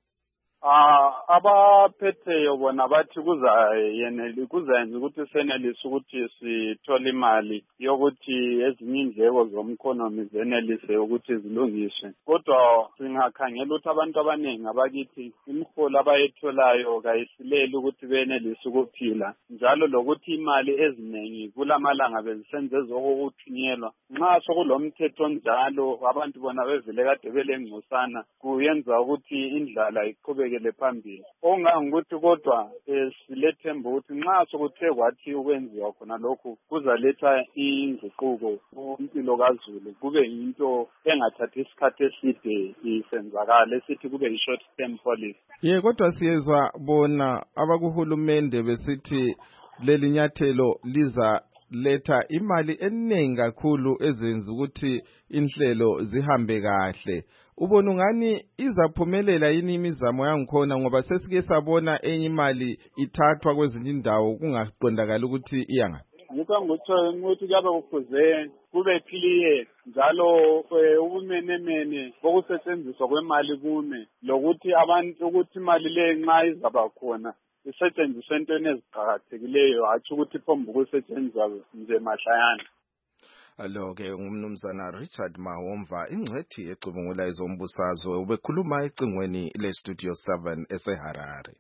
Abaphetheyo bona bathi kuzayenza ukuthi senelise ukuthi sithole imali yokuthi ezinye indleko zomkhonomi zenelise ukuthi zilungiswe. Kodwa singakhangela ukuthi abantu abaningi abakithi imiholo abayetholayo kayisileli ukuthi benelise ukuphila, njalo lokuthi imali eziningi kulamalanga bezisenze ezokuthunyelwa. Nxa sokulomthetho njalo abantu bona bevele kade belengcosana kuyenza ukuthi indlala iqhubeke phambili. Ongangukuthi kodwa silethemba ukuthi nxa sokuthe kwathi ukwenziwa khona lokhu kuzaletha inguquko kumpilo kaZulu, kube yinto engathathi isikhathi eside isenzakala esithi kube yi-short term policy. Kodwa siyezwa bona abakuhulumende besithi leli nyathelo liza letha imali eningi kakhulu ezenza ukuthi inhlelo zihambe kahle. Ubona ngani izaphumelela yini imizamo yangikhona ngoba sesike sabona enye imali ithathwa kwezinye indawo kungaqondakala ukuthi iyanga. Ngikho ukuthi kuyabe kufuze kube clear njalo ubumenemene bokusetshenziswa kwemali kume lokuthi abantu ukuthi imali le nxa izaba khona isetshenziswe entweni eziqakathekileyo hatshi ukuthi phombe ukusetshenziswa nje mahlayana. Alo-ke ngumnumzana Richard Mahomva ingcwethi ecubungula ezombusazwe ubekhuluma ecingweni leStudio 7 eseHarare.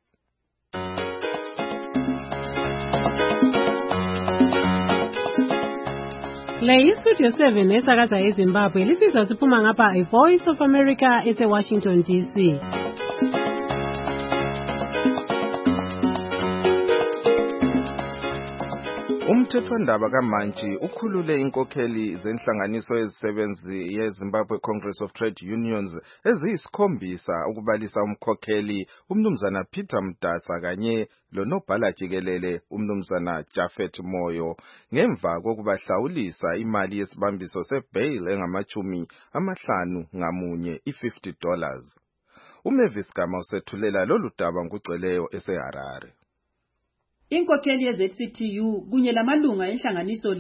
Le yiStudio 7 esakaza eZimbabwe lisizwa siphuma ngapha iVoice of America eseWashington DC. Umthethwandaba kaMantshi ukhulule inkokheli zenhlanganiso ezisebenzi yeZimbabwe Congress of Trade Unions eziyisikhombisa ukubalisa umkhokheli umnumzana Peter Mdatsa kanye lonobhala jikelele umnumzana Japhet Moyo ngemva kokubahlawulisa imali yesibambiso sebail engama-50 ngamunye $50. uMavis Gama usethulela lolu daba ngugcweleyo eseHarare. Inkokheli yeZCTU kunye lamalunga enhlanganiso le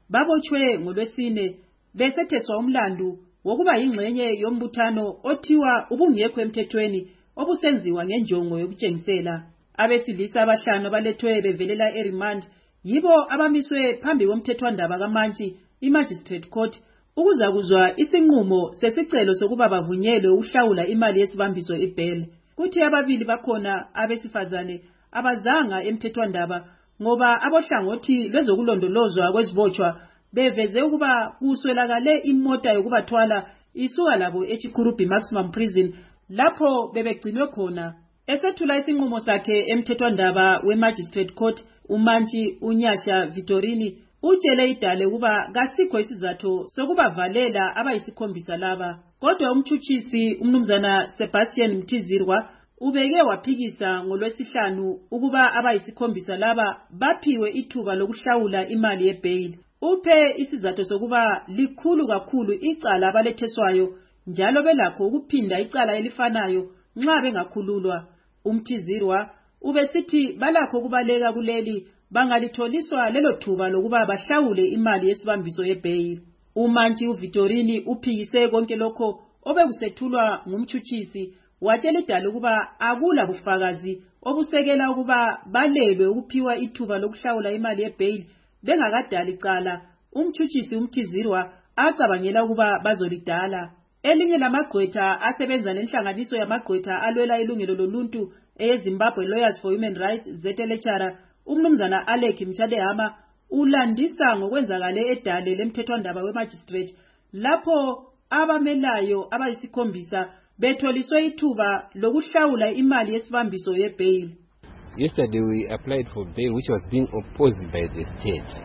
babotshwe ngolwesine besetheswa umlandu wokuba yingxenye yombuthano othiwa ubungekho emthethweni obusenziwa ngenjongo yokutshengisela. Abesilisa abahlanu abalethwe bevelela eRemand yibo abamiswe phambi komthethwandaba kaMantshi iMagistrate Court ukuzakuzwa isinqumo sesicelo sokuba bavunyelwe ukuhlawula imali yesibambiso ibail. Kuthi ababili bakhona abesifazane abazanga emthethwandaba ngoba abohlangothi lwezokulondolozwa kwezibotshwa beveze ukuba kuswelakale imota yokubathwala isuka labo eChikurubi Maximum Prison lapho bebegcinwe khona. Esethula isinqumo sakhe emthethwandaba weMagistrate Court, uMantshi uNyasha Vitorini utshele idale ukuba kasikho isizathu sokubavalela abayisikhombisa laba. Kodwa umtshutshisi umnumzana Sebastian Mtizirwa ubeke waphikisa ngolwesihlanu ukuba abayisikhombisa laba baphiwe ithuba lokuhlawula imali yebail. Uphe isizathu sokuba likhulu kakhulu icala abaletheswayo njalo belakho ukuphinda icala elifanayo nxa bengakhululwa. Umthizirwa ubesithi balakho kubaleka kuleli bangalitholiswa lelo thuba lokuba bahlawule imali yesibambiso yebail. uMantshi uVitorini uphikise konke lokho obekusethulwa ngumtshutshisi watshela idala ukuba akula bufakazi obusekela ukuba balelwe ukuphiwa ithuba lokuhlawula imali yebail bengakadali icala. Umtshutshisi uMthizirwa acabangela ukuba bazolidala. Elinye lamagqwetha asebenza nenhlanganiso yamagqwetha alwela ilungelo loluntu eZimbabwe Lawyers for Human Rights ZLHR, umnumzana Alec Mchadehama ulandisa ngokwenzakale edale lemthethwandaba wemagistrate lapho abamelayo abayisikhombisa betholiswe ithuba lokuhlawula imali yesibambiso yebail. Yesterday we applied for bail which was being opposed by the state.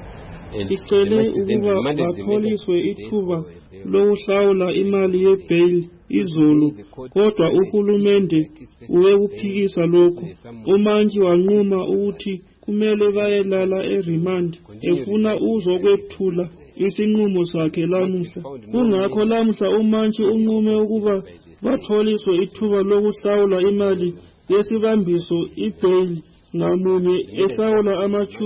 Sicele ukuba batholiswe ithuba lokuhlawula imali yebail izolo, kodwa uhulumende uwekuphikisa lokho. uMantshi wanquma ukuthi kumele bayelala eRemand efuna uzokwethula isinqumo sakhe lamuhla. Kungakho lamuhla uMantshi unqume ukuba batholiswe ithuba lokuhlawula imali yesibambiso ibail ngamunye ehlawula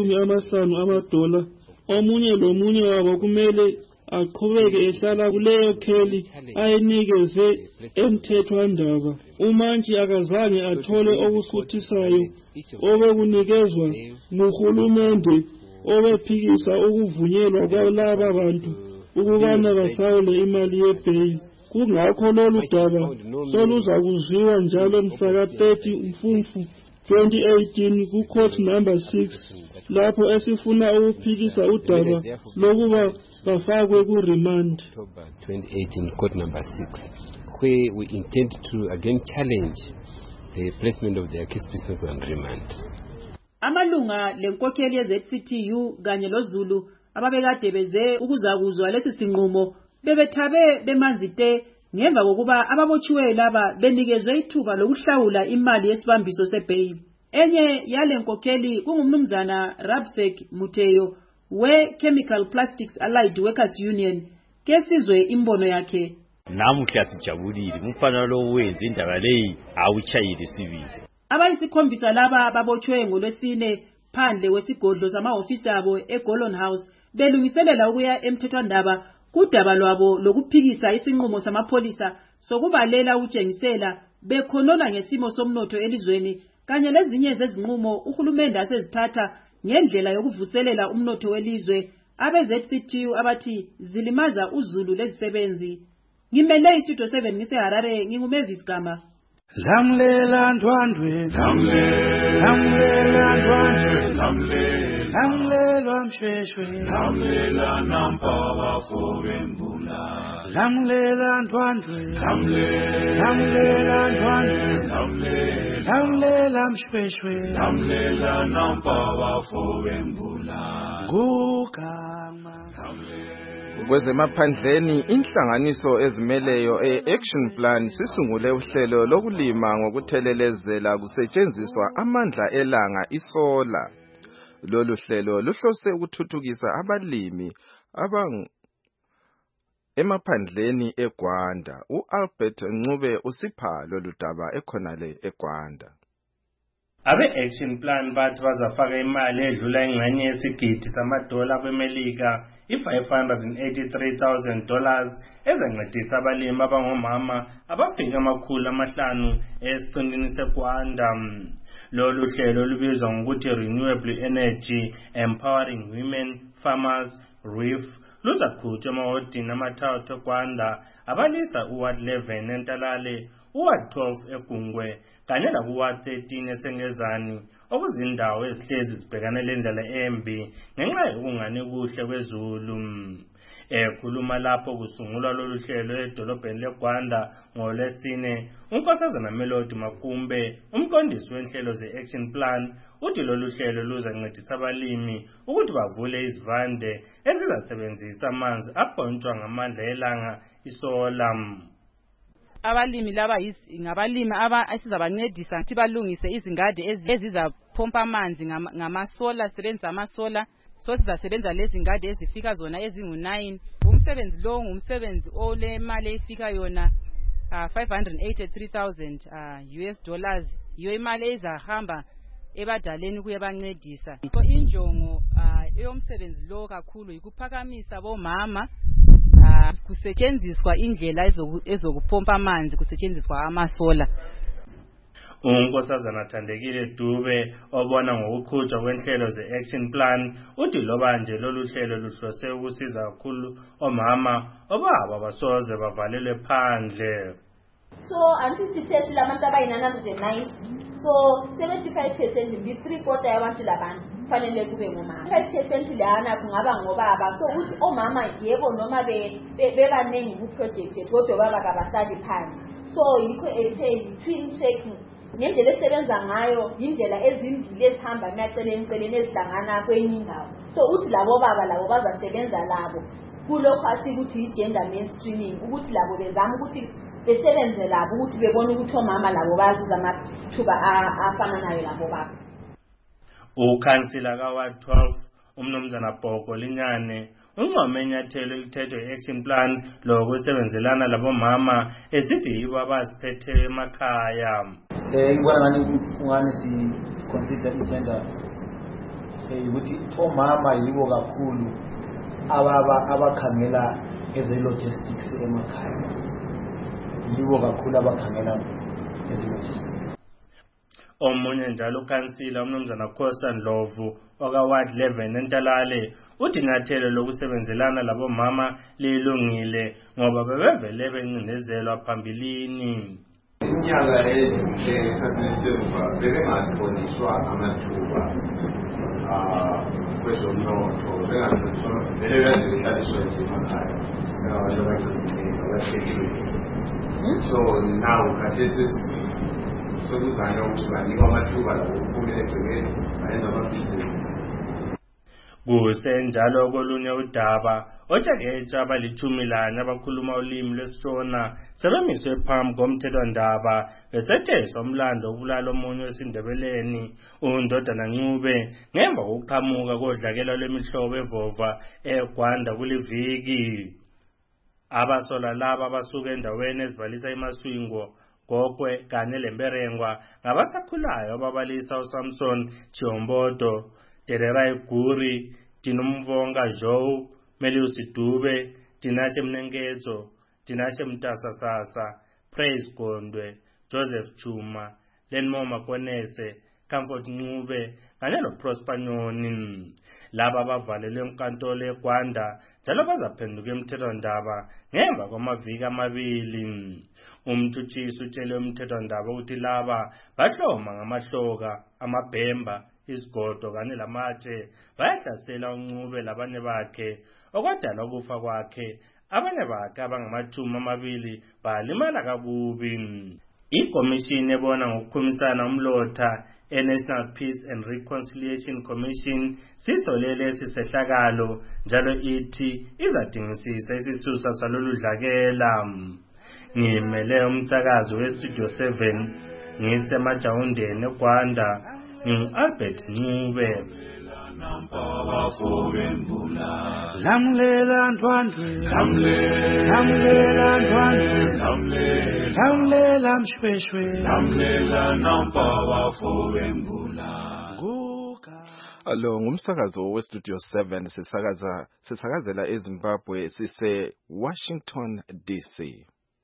$50. Omunye lomunye wabo kumele aqhubeke ehlala kuleyo kheli ayinikeze emthethwandaba. uMantshi akazange athole okusuthisayo obekunikezwa nguhulumende obephikisa ukuvunyelwa kwalaba bantu ukubana bahlawule imali yebail. Kungakho lolu daba soluzakuzwiwa njalo mhla ka-30 Mfumfu 2018 ku-Court number 6 lapho esifuna ukuphikisa udaba lokuba bafakwe ku-remand. 2018 Court number 6 where we intend to again challenge the placement of the accused persons on remand. Amalunga lenkokheli yeZCTU kanye loZulu ababekade beze ukuzakuzwa lesi sinqumo bebethabe bemanzite ngemva kokuba ababotshiweyo laba benikezwe ithuba lokuhlawula imali yesibambiso sebail. Enye yale nkokheli kungumnumzana Rabsek Muteyo we-Chemical Plastics Allied Workers Union. Kesizwe imbono yakhe. Namuhla sijabulile umfana lo wenza indaba leyi awuchayile sibili. Abayisikhombisa laba babotshwe ngolwesine phandle wesigodlo samahofisi abo eGolon House belungiselela ukuya emthethwandaba kudaba lwabo lokuphikisa isinqumo samapholisa sokubalela ukutshengisela bekhonona ngesimo somnotho elizweni kanye lezinye zezinqumo uhulumende asezithatha ngendlela yokuvuselela umnotho welizwe. Abe-ZCTU abathi zilimaza uzulu lezisebenzi. Ngimele iStudio 7 ngiseHarare, nginguMavis Gama. Lamlela ndwandwe, lamlela ndwandwe, lamlela msheshwe, lamlela nampaba fobembula, lamlela ndwandwe, lamlela ndwandwe, lamlela msheshwe, lamlela nampaba fobembula, gugama. Kwezemaphandleni inhlanganiso ezimeleyo e-Action Plan sisungule uhlelo lokulima ngokuthelelezela kusetshenziswa amandla elanga isola. Lolu hlelo luhlose ukuthuthukisa abalimi emaphandleni eGwanda. uAlbert Ncube usipha lolu daba ekhonale eGwanda. Abe-Action Plan bathi bazafaka imali edlula ingxenye yesigidi samadola kweMelika $583,000 ezancedisa abalimi abangomama abafika 500 esiqintini seGwanda. Lolu hlelo lubizwa ngokuthi Renewable Energy Empowering Women Farmers REEF luzakhutshwa emahodini amathathu eGwanda abalisa uWard 11 eNtalale, uWard 12 eGungwe kanye nakuWard 13 eSengezani, okuzindawo ezihlezi zibhekane lendlela embi ngenxa yokungani kuhle kwezulu. Ekhuluma lapho kusungulwa lolu hlelo edolobheni leGwanda ngoLwesine, uNkosazana Melody Makumbe, umqondisi wenhlelo ze-Action Plan, uthi lolu hlelo luzancedisa abalimi ukuthi bavule izivande ezizasebenzisa amanzi aphontshwa ngamandla elanga isola. Abalimi laba ngabalimi esizabancedisa ukuthi balungise izingadi ezizaphompa amanzi ngamasola, sebenzisa amasola. So sizasebenza lezi ngadi ezifika zona ezingu9. Umsebenzi lo ngumsebenzi ole mali efika yona $583,000 iyo imali ezahamba ebadaleni kuyebancedisa. So injongo eyomsebenzi lo kakhulu ikuphakamisa bomama kusetshenziswa indlela ezokupompa amanzi, kusetshenziswa amasola. uNkosazana Thandekile Dube obona ngokuqhutshwa kwenhlelo ze-Action Plan uthi loba nje lolu hlelo luhlose ukusiza kakhulu omama obaba abasoze bavalelwe phandle. So antisithethe labantu abayinana90, so 75% bi3/4 yabantu labantu fanele kube ngomama. 5% lana kungaba ngobaba, so uthi omama yebo noma bebaningi ku-project yethu kodwa baba kabasali phandle. So yikho ethe twin tracking ngendlela esebenza ngayo indlela ezimbili ezihamba emaceleni ezihlangana kwenye indawo. So uthi labo baba labo bazasebenza labo kulokho asikuthi i-gender mainstreaming, ukuthi labo bezama ukuthi besebenze labo ukuthi bebone ukuthi omama labo bazuza amathuba afanayo labo baba. Ukhansila kaWard 12 uMnumzana Bhoko Linyane ungcome inyathelo elithethwe i-Action Plan lokusebenzelana labomama esithi yibo abaziphethe emakhaya. Ngibona ngani si-consider i-gender ukuthi omama yibo kakhulu abakhangela eze-logistics emakhaya, yibo kakhulu abakhangela eze-logistics. Omunye njalo ukhansila uMnumzana Khosa Ndlovu okaWard 11 eNtalale uthi inyathelo lokusebenzelana labomama lilungile ngoba bebevele bencindezelwa phambilini. Inyanga ezinhle esikhathini semva bebengathoniswa amathuba kwezomnotho, bebehlaliswa emakhaya bengabantu abahlekile. So now khathesi sokuzanya ukuthi banikwe amathuba lawo ukuphumela egcekeni bayenza amabhizinisi. Kusenjalo kolunye udaba otshekeja abali-10 abakhuluma ulimi lwesiShona sebemiswe phambi komthethwandaba besetheswa umlando wokubulala omunye wesindebeleni uNdodana Ncube ngemva kokuqhamuka kodlakela lwemihlobo evova eGwanda kuliviki. Abasola laba abasuka endaweni ezibalisa iMaswingo, Gokwe kanye leMberengwa ngabasakhulayo ababalisa uSamson Chiombodo, Tererai Guri, Tinomvonga Joe, Melius Dube, Tinache Mnengezo, Tinache Mtasasasa, Praise Gondwe, Joseph Chuma, Lenmo Makonese, Comfort Ncube kanye noProsper Nyoni. Laba bavalelwe enkantolo eGwanda njalo bazaphenduka emthethwandaba ngemva kwamaviki amabili. Umtshutshisi utshele umthethwandaba ukuthi laba bahloma ngamahloka, amabhemba, isigodo kanye lamatshe bayahlasela uNcube labanye bakhe okwadala ukufa kwakhe. Abanye bakhe abangama-20 balimala kakubi. Ikomishini ebona ngokukhumisana umlotha National Peace and Reconciliation Commission sisolele sisehlakalo njalo ithi izadingisisa isisusa salolu dlakela. Ngimele umsakazo weStudio 7 ngisemajawundeni eGwanda, ngingu-Albert Ncube. Lamlela Ndwandwe, Lamlela Ndwandwe, Lamlela Mshweshwe, Lamlela Nampawa Fowembula. Lo ngumsakazo westudio 7 sisakazela eZimbabwe sise Washington DC.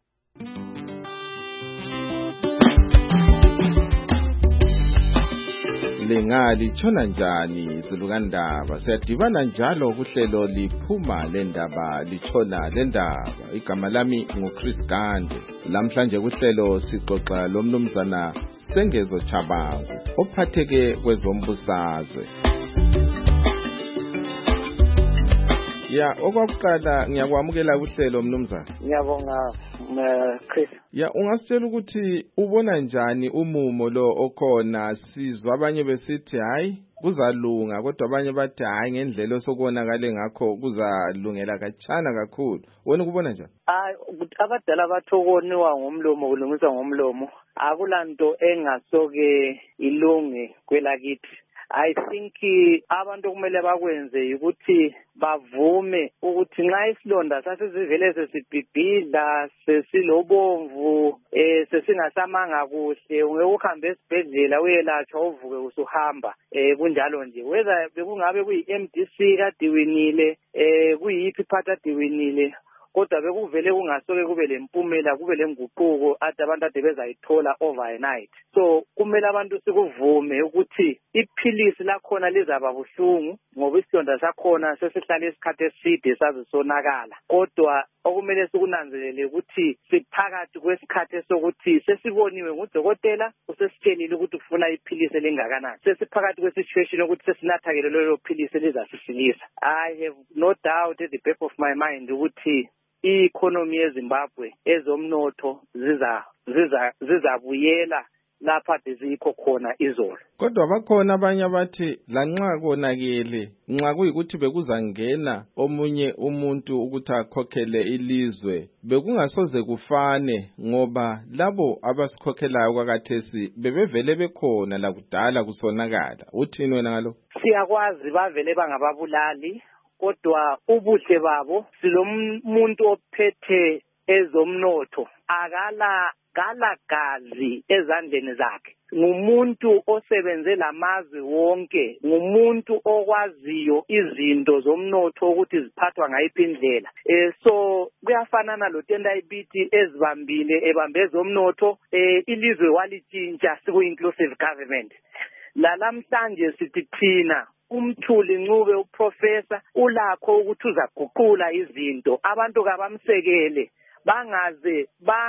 Lengali tshona njani Zulukandaba siyadibana njalo kuhlelo liphuma lendaba litshona lendaba igama lami nguChris Gande lamhlanje kuhlelo sixoxa lomnumzana Sengezo Chabangu ophatheke kwezombusazwe. Ya okwakuqala ngiyakwamukela kuhlelo mnumzana. Ngiyabonga Chris. Ya ungasitshela ukuthi ubona njani umumo lo okhona sizwa abanye besithi hayi kuzalunga kodwa abanye bathi hayi ngendlela osokubonakala ngakho kuzalungela kachana kakhulu. Wena ukubona njani? Abadala bathokoniwa ngomlomo kulungiswa ngomlomo akulanto engasoke ilunge kwelakithi. I think abantu kumele bakwenze ukuthi bavume ukuthi nxa isilonda sasizivele sesibhibhidla sesilobomvu sesingasamanga kuhle ungekuhamba esibhedlela uyelatshwa uvuke usuhamba kunjalo nje whether bekungabe kuyi-MDC kade winile kuyiphi part ade winile kodwa bekuvele kungasoke kube lempumela kube lenguquko ade abantu ade bezayithola overnight. So kumele abantu sikuvume ukuthi iphilisi lakhona lizaba buhlungu ngoba isilonda sakhona sesihlala isikhathi eside sazisonakala kodwa okumele sikunanzelele ukuthi siphakathi kwesikhathi sokuthi sesiboniwe ngudokotela usesitshelile ukuthi ufuna iphilisi elingakanani sesiphakathi kwesituation ukuthi sesinathakele lelo philisi elizasisilisa. I have no doubt at the back of my mind ukuthi i-economy yeZimbabwe ezomnotho zizabuyela lapha zikho khona izolo. Kodwa bakhona abanye abathi lanxa konakele nxa kuyikuthi bekuzangena omunye umuntu ukuthi akhokhele ilizwe bekungasoze kufane ngoba labo abasikhokhelayo kwakathesi bebevele bekhona la kudala kusonakala. Uthini wena ngalo? Siyakwazi bavele bangababulali kodwa ubuhle babo silomuntu ophethe ezomnotho akala gazi ezandleni zakhe ngumuntu osebenze lamazwe wonke ngumuntu okwaziyo izinto zomnotho ukuthi ziphathwa ngayiphi indlela so kuyafanana lo Tendayipithi ezibambile ebambe zomnotho ilizwe walitshintsha siku-inclusive government lalamhlanje sithi thina uMthuli Ncube uprofessor ulakho ukuthi uzaguqula izinto abantu kabamsekele bangaze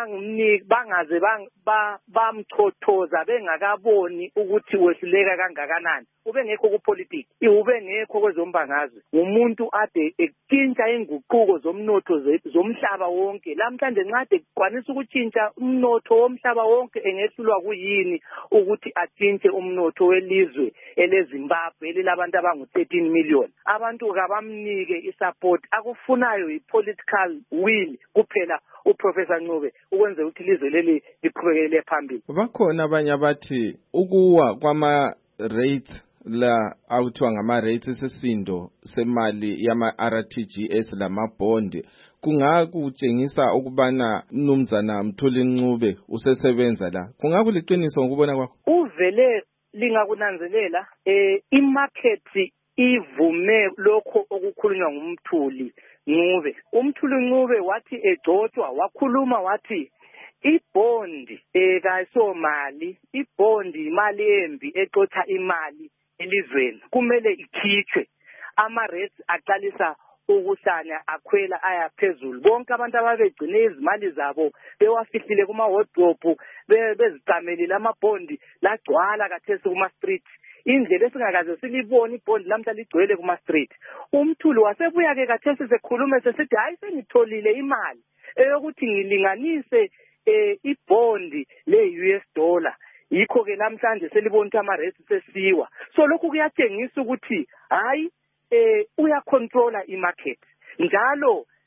bamchothoza bengakaboni ukuthi wehluleka kangakanani ubengekho kupolitiki ubengekho kwezombangazwe umuntu ade etshintsha inguquko zomnotho zomhlaba wonke lamhlanje nqade kwanisa ukutshintsha umnotho womhlaba wonke engehlulwa kuyini ukuthi atshintshe umnotho welizwe eleZimbabwe elilabantu abangu-13 million abantu kabamnike isupport akufunayo i-political will kuphela uprofessor Ncube ukwenza ukuthi ilizwe leli liqhubekele phambili. Bakhona abanye abathi ukuwa kwama rates la awuthiwa ngama rates sesindo semali yama RTGS lamabond kungakutshengisa ukubana Mnumzana Mthuli Ncube usesebenza la kungakuliqiniso ngokubona kwakho? Uvele lingakunanzelela imarket ivume lokho okukhulunywa ngumthuli Ncube. uMthuli Ncube wathi egcotshwa wakhuluma wathi ibondi kayisomali ibondi imali embi egcotha imali elizweni kumele ikhitshwe ama-rates aqalisa ukuhlanya akhwela aya phezulu bonke abantu ababegcine izimali zabo bewafihlile kuma-wardrobe bezicamelile amabhondi lagcwala kathesi kuma-street indlela esingakaze silibona ibhondi lamhla ligcwele kuma-street. uMthuli wasebuya-ke kathesi sekhulume sesithi hayi sengitholile imali eyokuthi ngilinganise ibhondi le-US dollar yikho-ke namhlanje selibona ukuthi ama-rates sesiwa so lokhu kuyatshengisa ukuthi hayi uyacontrola imarket njalo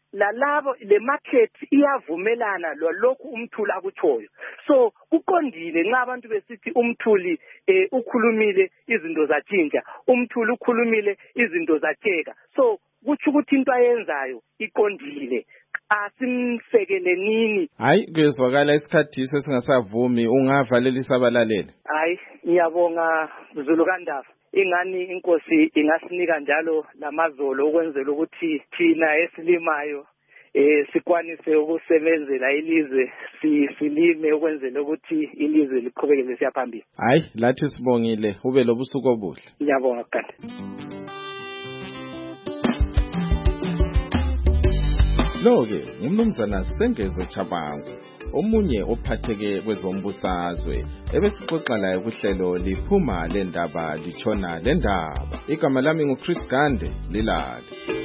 lalabo le market iyavumelana lokhu umthuli akutshoyo. So kuqondile nxa abantu besithi umthuli ukhulumile izinto zatshintsha, umthuli ukhulumile izinto zatsheka. So kuthi ukuthi into ayenzayo iqondile. Asimsekele nini? Hayi kuyezwakala isikhathiso singasavumi, ungavalelisa abalaleli. Hayi ngiyabonga Zulu kaNdaba. Ingani inkosi ingasinika njalo lamazolo ukwenzela ukuthi thina esilimayo sikwanise ukusebenzela ilizwe, silime ukwenzela ukuthi ilizwe liqhubekele siya phambili. Hayi lathi sibongile, ube lobusuku obuhle. Ngiyabonga kakhulu. Lo-ke ngumnumzana Sengezo Chabangu, omunye ophatheke kwezombusazwe, ebesixoxa laye kuhlelo liphuma lendaba litshona lendaba. Igama lami nguChris Gande, lilale.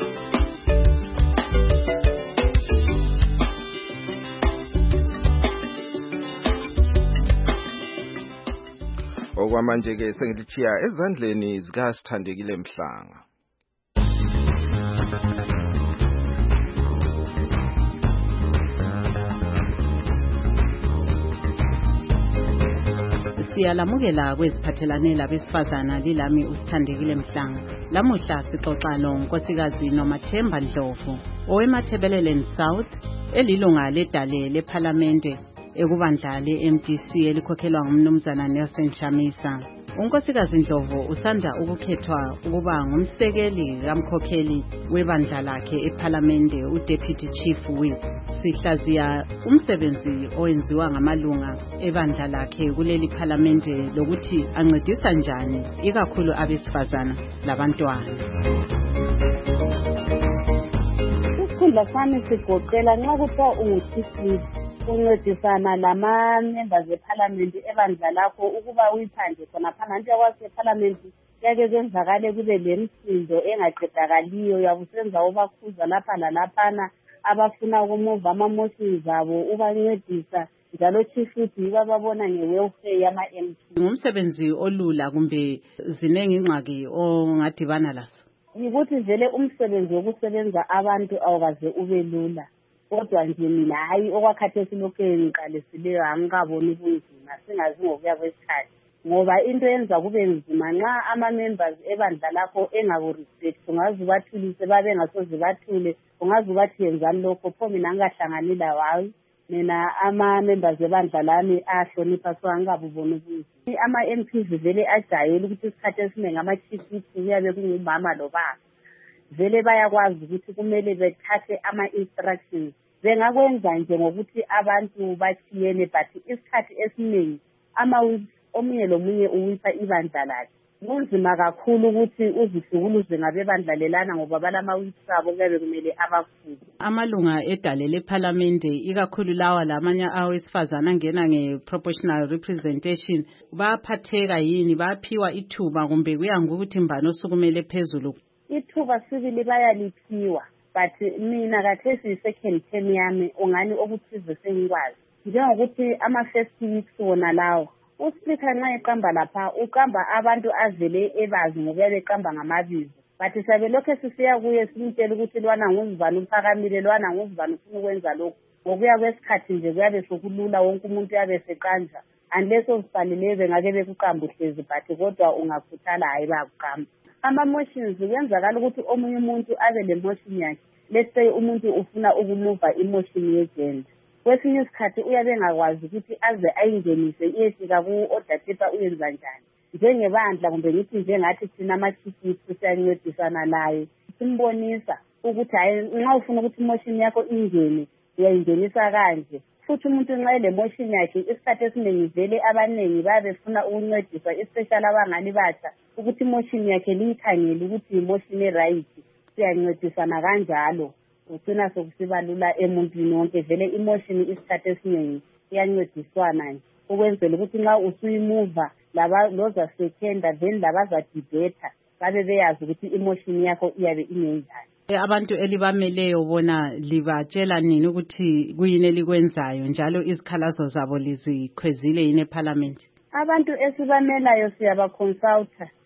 Okwamanje-ke sengilithiya ezandleni zikaSithandekile Mhlanga. Siyalamukela kweziphathelane labesifazana lilami uSithandekile Mhlanga. Lamuhla sixoxa nonkosikazi Nomathemba Ndlovu owemathebeleleni South, elilunga ledale leParlamente ekubandla le-MDC elikhokhelwa ngumnumzana Nelson Chamisa. Unkosikazi Ndlovu usanda ukukhethwa ukuba ngumsekeli kamkhokheli webandla lakhe eParlamente, uDeputy Chief Whip. Sihlaziya umsebenzi owenziwa ngamalunga ebandla lakhe kuleli Parliamente lokuthi ancedisa njani ikakhulu abesifazana labantwana. Isikhundla sami sigoqela nxa kuthiwa ungu-chief uncedisana lama-members eParliament ebandla lakho ukuba uyiphande khonaphana nje kwase eParliament yake kwenzakale kube lemsindo engaqedakaliyo yabusenza ubakhuza lapha lalaphana abafuna ukumuva ama-motions abo ubancedisa njalo chief uthi bababona nge-welfare yama-MP. Ngumsebenzi olula kumbe zinengi ingxaki ongadibana lazo? Yikuthi vele umsebenzi wokusebenza abantu awukaze ube lula. Kodwa nje mina hayi okwakhathesi lokhu engiqalisileyo angikaboni ubunzima, singazi ngokuya kwesikhathi. Ngoba into yenza kube nzima nxa ama-members ebandla lakho engakurespect, ungaze ubathulise babe ngasoze bathule, ungaze ubathi yenzani lokho, pho mina ngingahlangani lawo. Hayi mina ama-members ebandla lami ahlonipha, so angikabuboni ubunzima. Ama-MPs vele ajayele ukuthi isikhathi esiningi ama-chief kuyabe kungumama lobaba. Vele bayakwazi ukuthi kumele bethathe ama-instructions. Bengakwenza nje ngokuthi abantu bathiyene, but isikhathi esiningi omunye lomunye uwipha ibandla lakhe. Kunzima kakhulu ukuthi uzihlukuluze ngabebandla lelana ngoba balama-whips abo kuyabe kumele abafuze. Amalunga edale leParlamente ikakhulu lawa lamanye awesifazana angena nge-proportional representation bayaphatheka yini, bayaphiwa ithuba kumbe kuya ngokuthi mbani osukumele phezulu? Ithuba sibili bayaliphiwa, but mina kathesi second term yami ungani okuthize sengikwazi. Njengokuthi ama-first weeks wona lawo uSpeaker nxa eqamba lapha uqamba abantu avele ebazi ngokuya beqamba ngamabizo, but sabe lokho sisiya kuye simtshela ukuthi lwana nguzibani uphakamile, lwana nguzibani ufuna ukwenza lokhu. Ngokuya kwesikhathi nje kuyabe sokulula, wonke umuntu uyabe seqanja, unless ozifaneleyo bengake bekuqamba uhlezi, but kodwa ungakhuthala hayi bayakuqamba. Ama-motions kuyenzakala ukuthi omunye umuntu abe le-motion yakhe, let's say umuntu ufuna ukumuva i-motion yegenda. Kwesinye isikhathi uyabe engakwazi ukuthi aze ayingenise iyefika ku-order paper uyenza njani. Njengebandla kumbe ngithi njengathi thina ama-chief siyancedisana naye, simbonisa ukuthi hayi nxa ufuna ukuthi i-motion yakho ingene uyayingenisa kanje. Futhi umuntu nxa ele-motion yakhe isikhathi esiningi vele abaningi bayabefuna ukuncediswa, especially abangani batsha, ukuthi i-motion yakhe liyikhangele ukuthi i-motion e-right. Siyancedisana kanjalo. Ugcina sokusiba lula emuntwini wonke. Vele i-motion isikhathi esiningi iyancediswana nje ukwenzela ukuthi nxa usuyimuva loza sekenda then labazadibhetha babe beyazi ukuthi i-motion yakho iyabe ingenjani. Abantu elibameleyo bona libatshela nini ukuthi kuyini elikwenzayo njalo izikhalazo zabo lizikhwezile yini eParlament? Abantu esibamelayo siyabaconsulta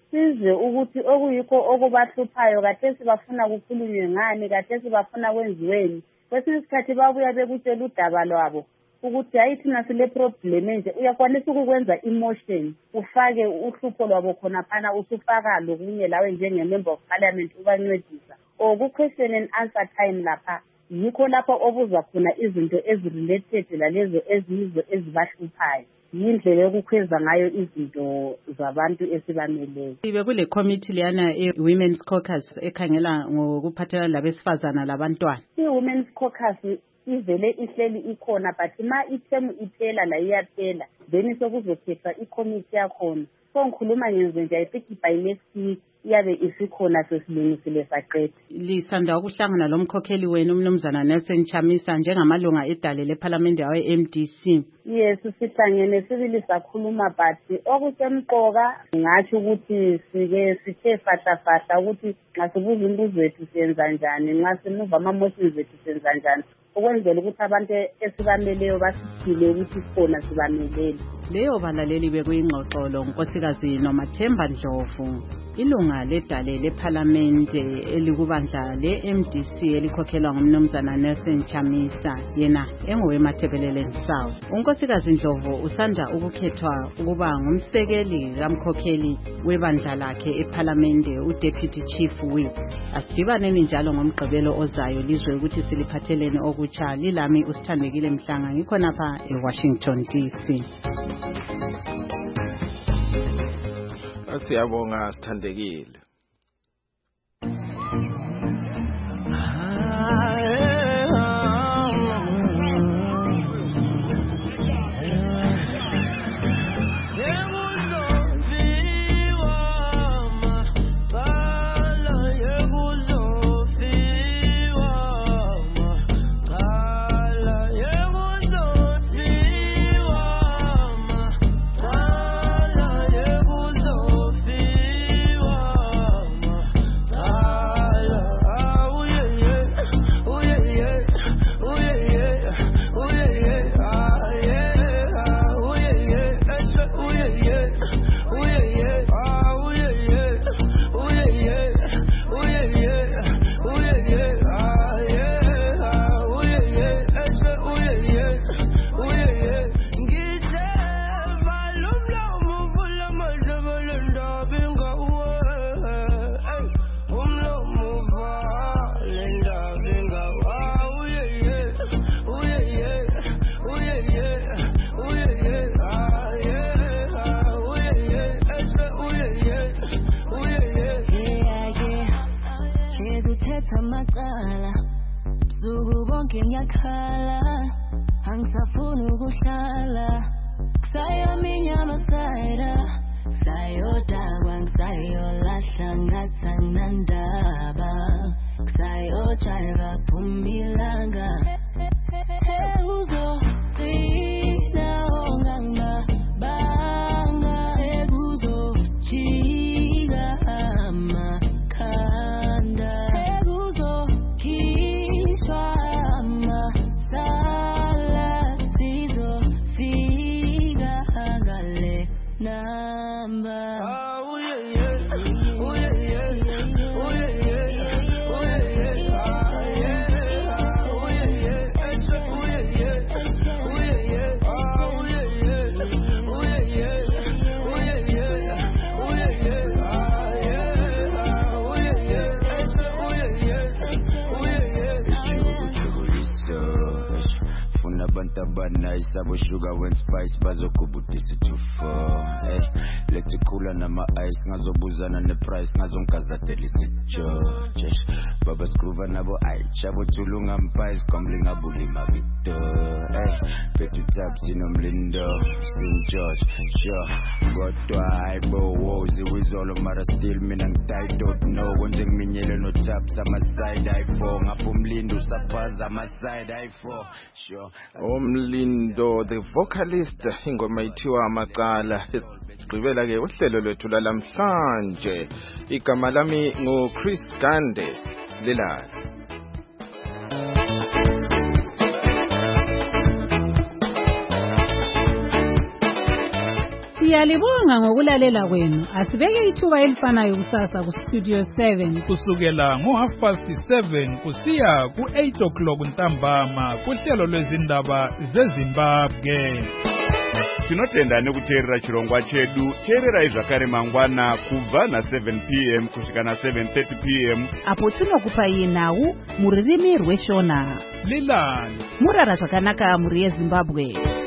sizwe ukuthi okuyikho okubahluphayo kathesi bafuna kukhulunywe ngani kathesi bafuna kwenziweni. Kwesinye isikhathi babuya bekutshela udaba lwabo ukuthi hayi thina sile problem enje uyakwanisa ukukwenza emotion ufake uhlupho lwabo khona phana usufaka lokunye lawe njenge-member of parliament ubancedisa or ku-question and answer time lapha yikho lapho obuzwa khona izinto ezirelated lalezo eziyizo ezibahluphayo. Yindlela yokukhweza ngayo izinto zabantu esibameleyo. Ibe kule committee leyana Women's Caucus ekhangela ngokuphathelana labesifazana labantwana. I-Women's Caucus ivele ihleli ikhona but ma ithemu iphela la iyaphela then sokuzokhethwa i-committee yakhona. So ngikhuluma ngenze nje I think by next week iyabe isikhona sesilungisile saqeda. Lisanda ukuhlangana lomkhokheli wenu umnumzana Nelson Chamisa njengamalunga edale leParliament yawe MDC. Yes, sihlangene sibili sakhuluma but okusemqoka ngathi ukuthi sithe fahla ukuthi nxa sibuza imibuzo yethu siyenza njani nxa simuva ama-motions ethu siyenza njani ukwenzela ukuthi abantu esibameleyo basithile ukuthi sikhona sibamelele. Leyo balaleli bekuyingxoxolo unkosikazi Nomathemba Ndlovu, ilunga ledale leParliament elikubandla le-MDC elikhokhelwa ngumnumzana Nelson Chamisa yena engoweMathebelele South. Unkosikazi Ndlovu usanda ukukhethwa ukuba ngumsekeli kamkhokheli webandla lakhe eParliament uDeputy Chief Whip. Asidibaneni njalo ngomgqibelo ozayo lizwe ukuthi siliphatheleni okutsha. Lilami uSithandekile Mhlanga ngikhonapha eWashington DC. Siyabonga Sithandekile. Sabo sugar when spice bazokubudisi too far. Let's cool na ma ice ngazobuzana ne price ngazongazatela isitsho. Baba skruva nabo ay chabo tulunga mpies komblinga bulima Victor. Petu taps inomlindo St. George. Sure. Godwa aibo wozi wizolo mara still mina ngidai don't know wenze ngiminyele no taps ama side i4 ngapho umlindo sapaza ama side i4. Sure. Umlindo the vocalist ingoma ithiwa Amacala. Sigqibela ke uhlelo lwethu lalamhlanje. Igama lami nguChris Gande Lelani. Siyalibonga ngokulalela kwenu. Asibeke ithuba elifanayo kusasa kustudio 7 kusukela ngo7:30 kusiya ku8 ntambama kuhlelo lwezindaba zeZimbabwe. Tinotenda nekuteerera chirongwa chedu. Teererai zvakare mangwana kubva na7 p.m. kusvika na7:30 p.m. apo tinokupai nhau muririmi rweshona. Lilani murara zvakanaka muri yeZimbabwe.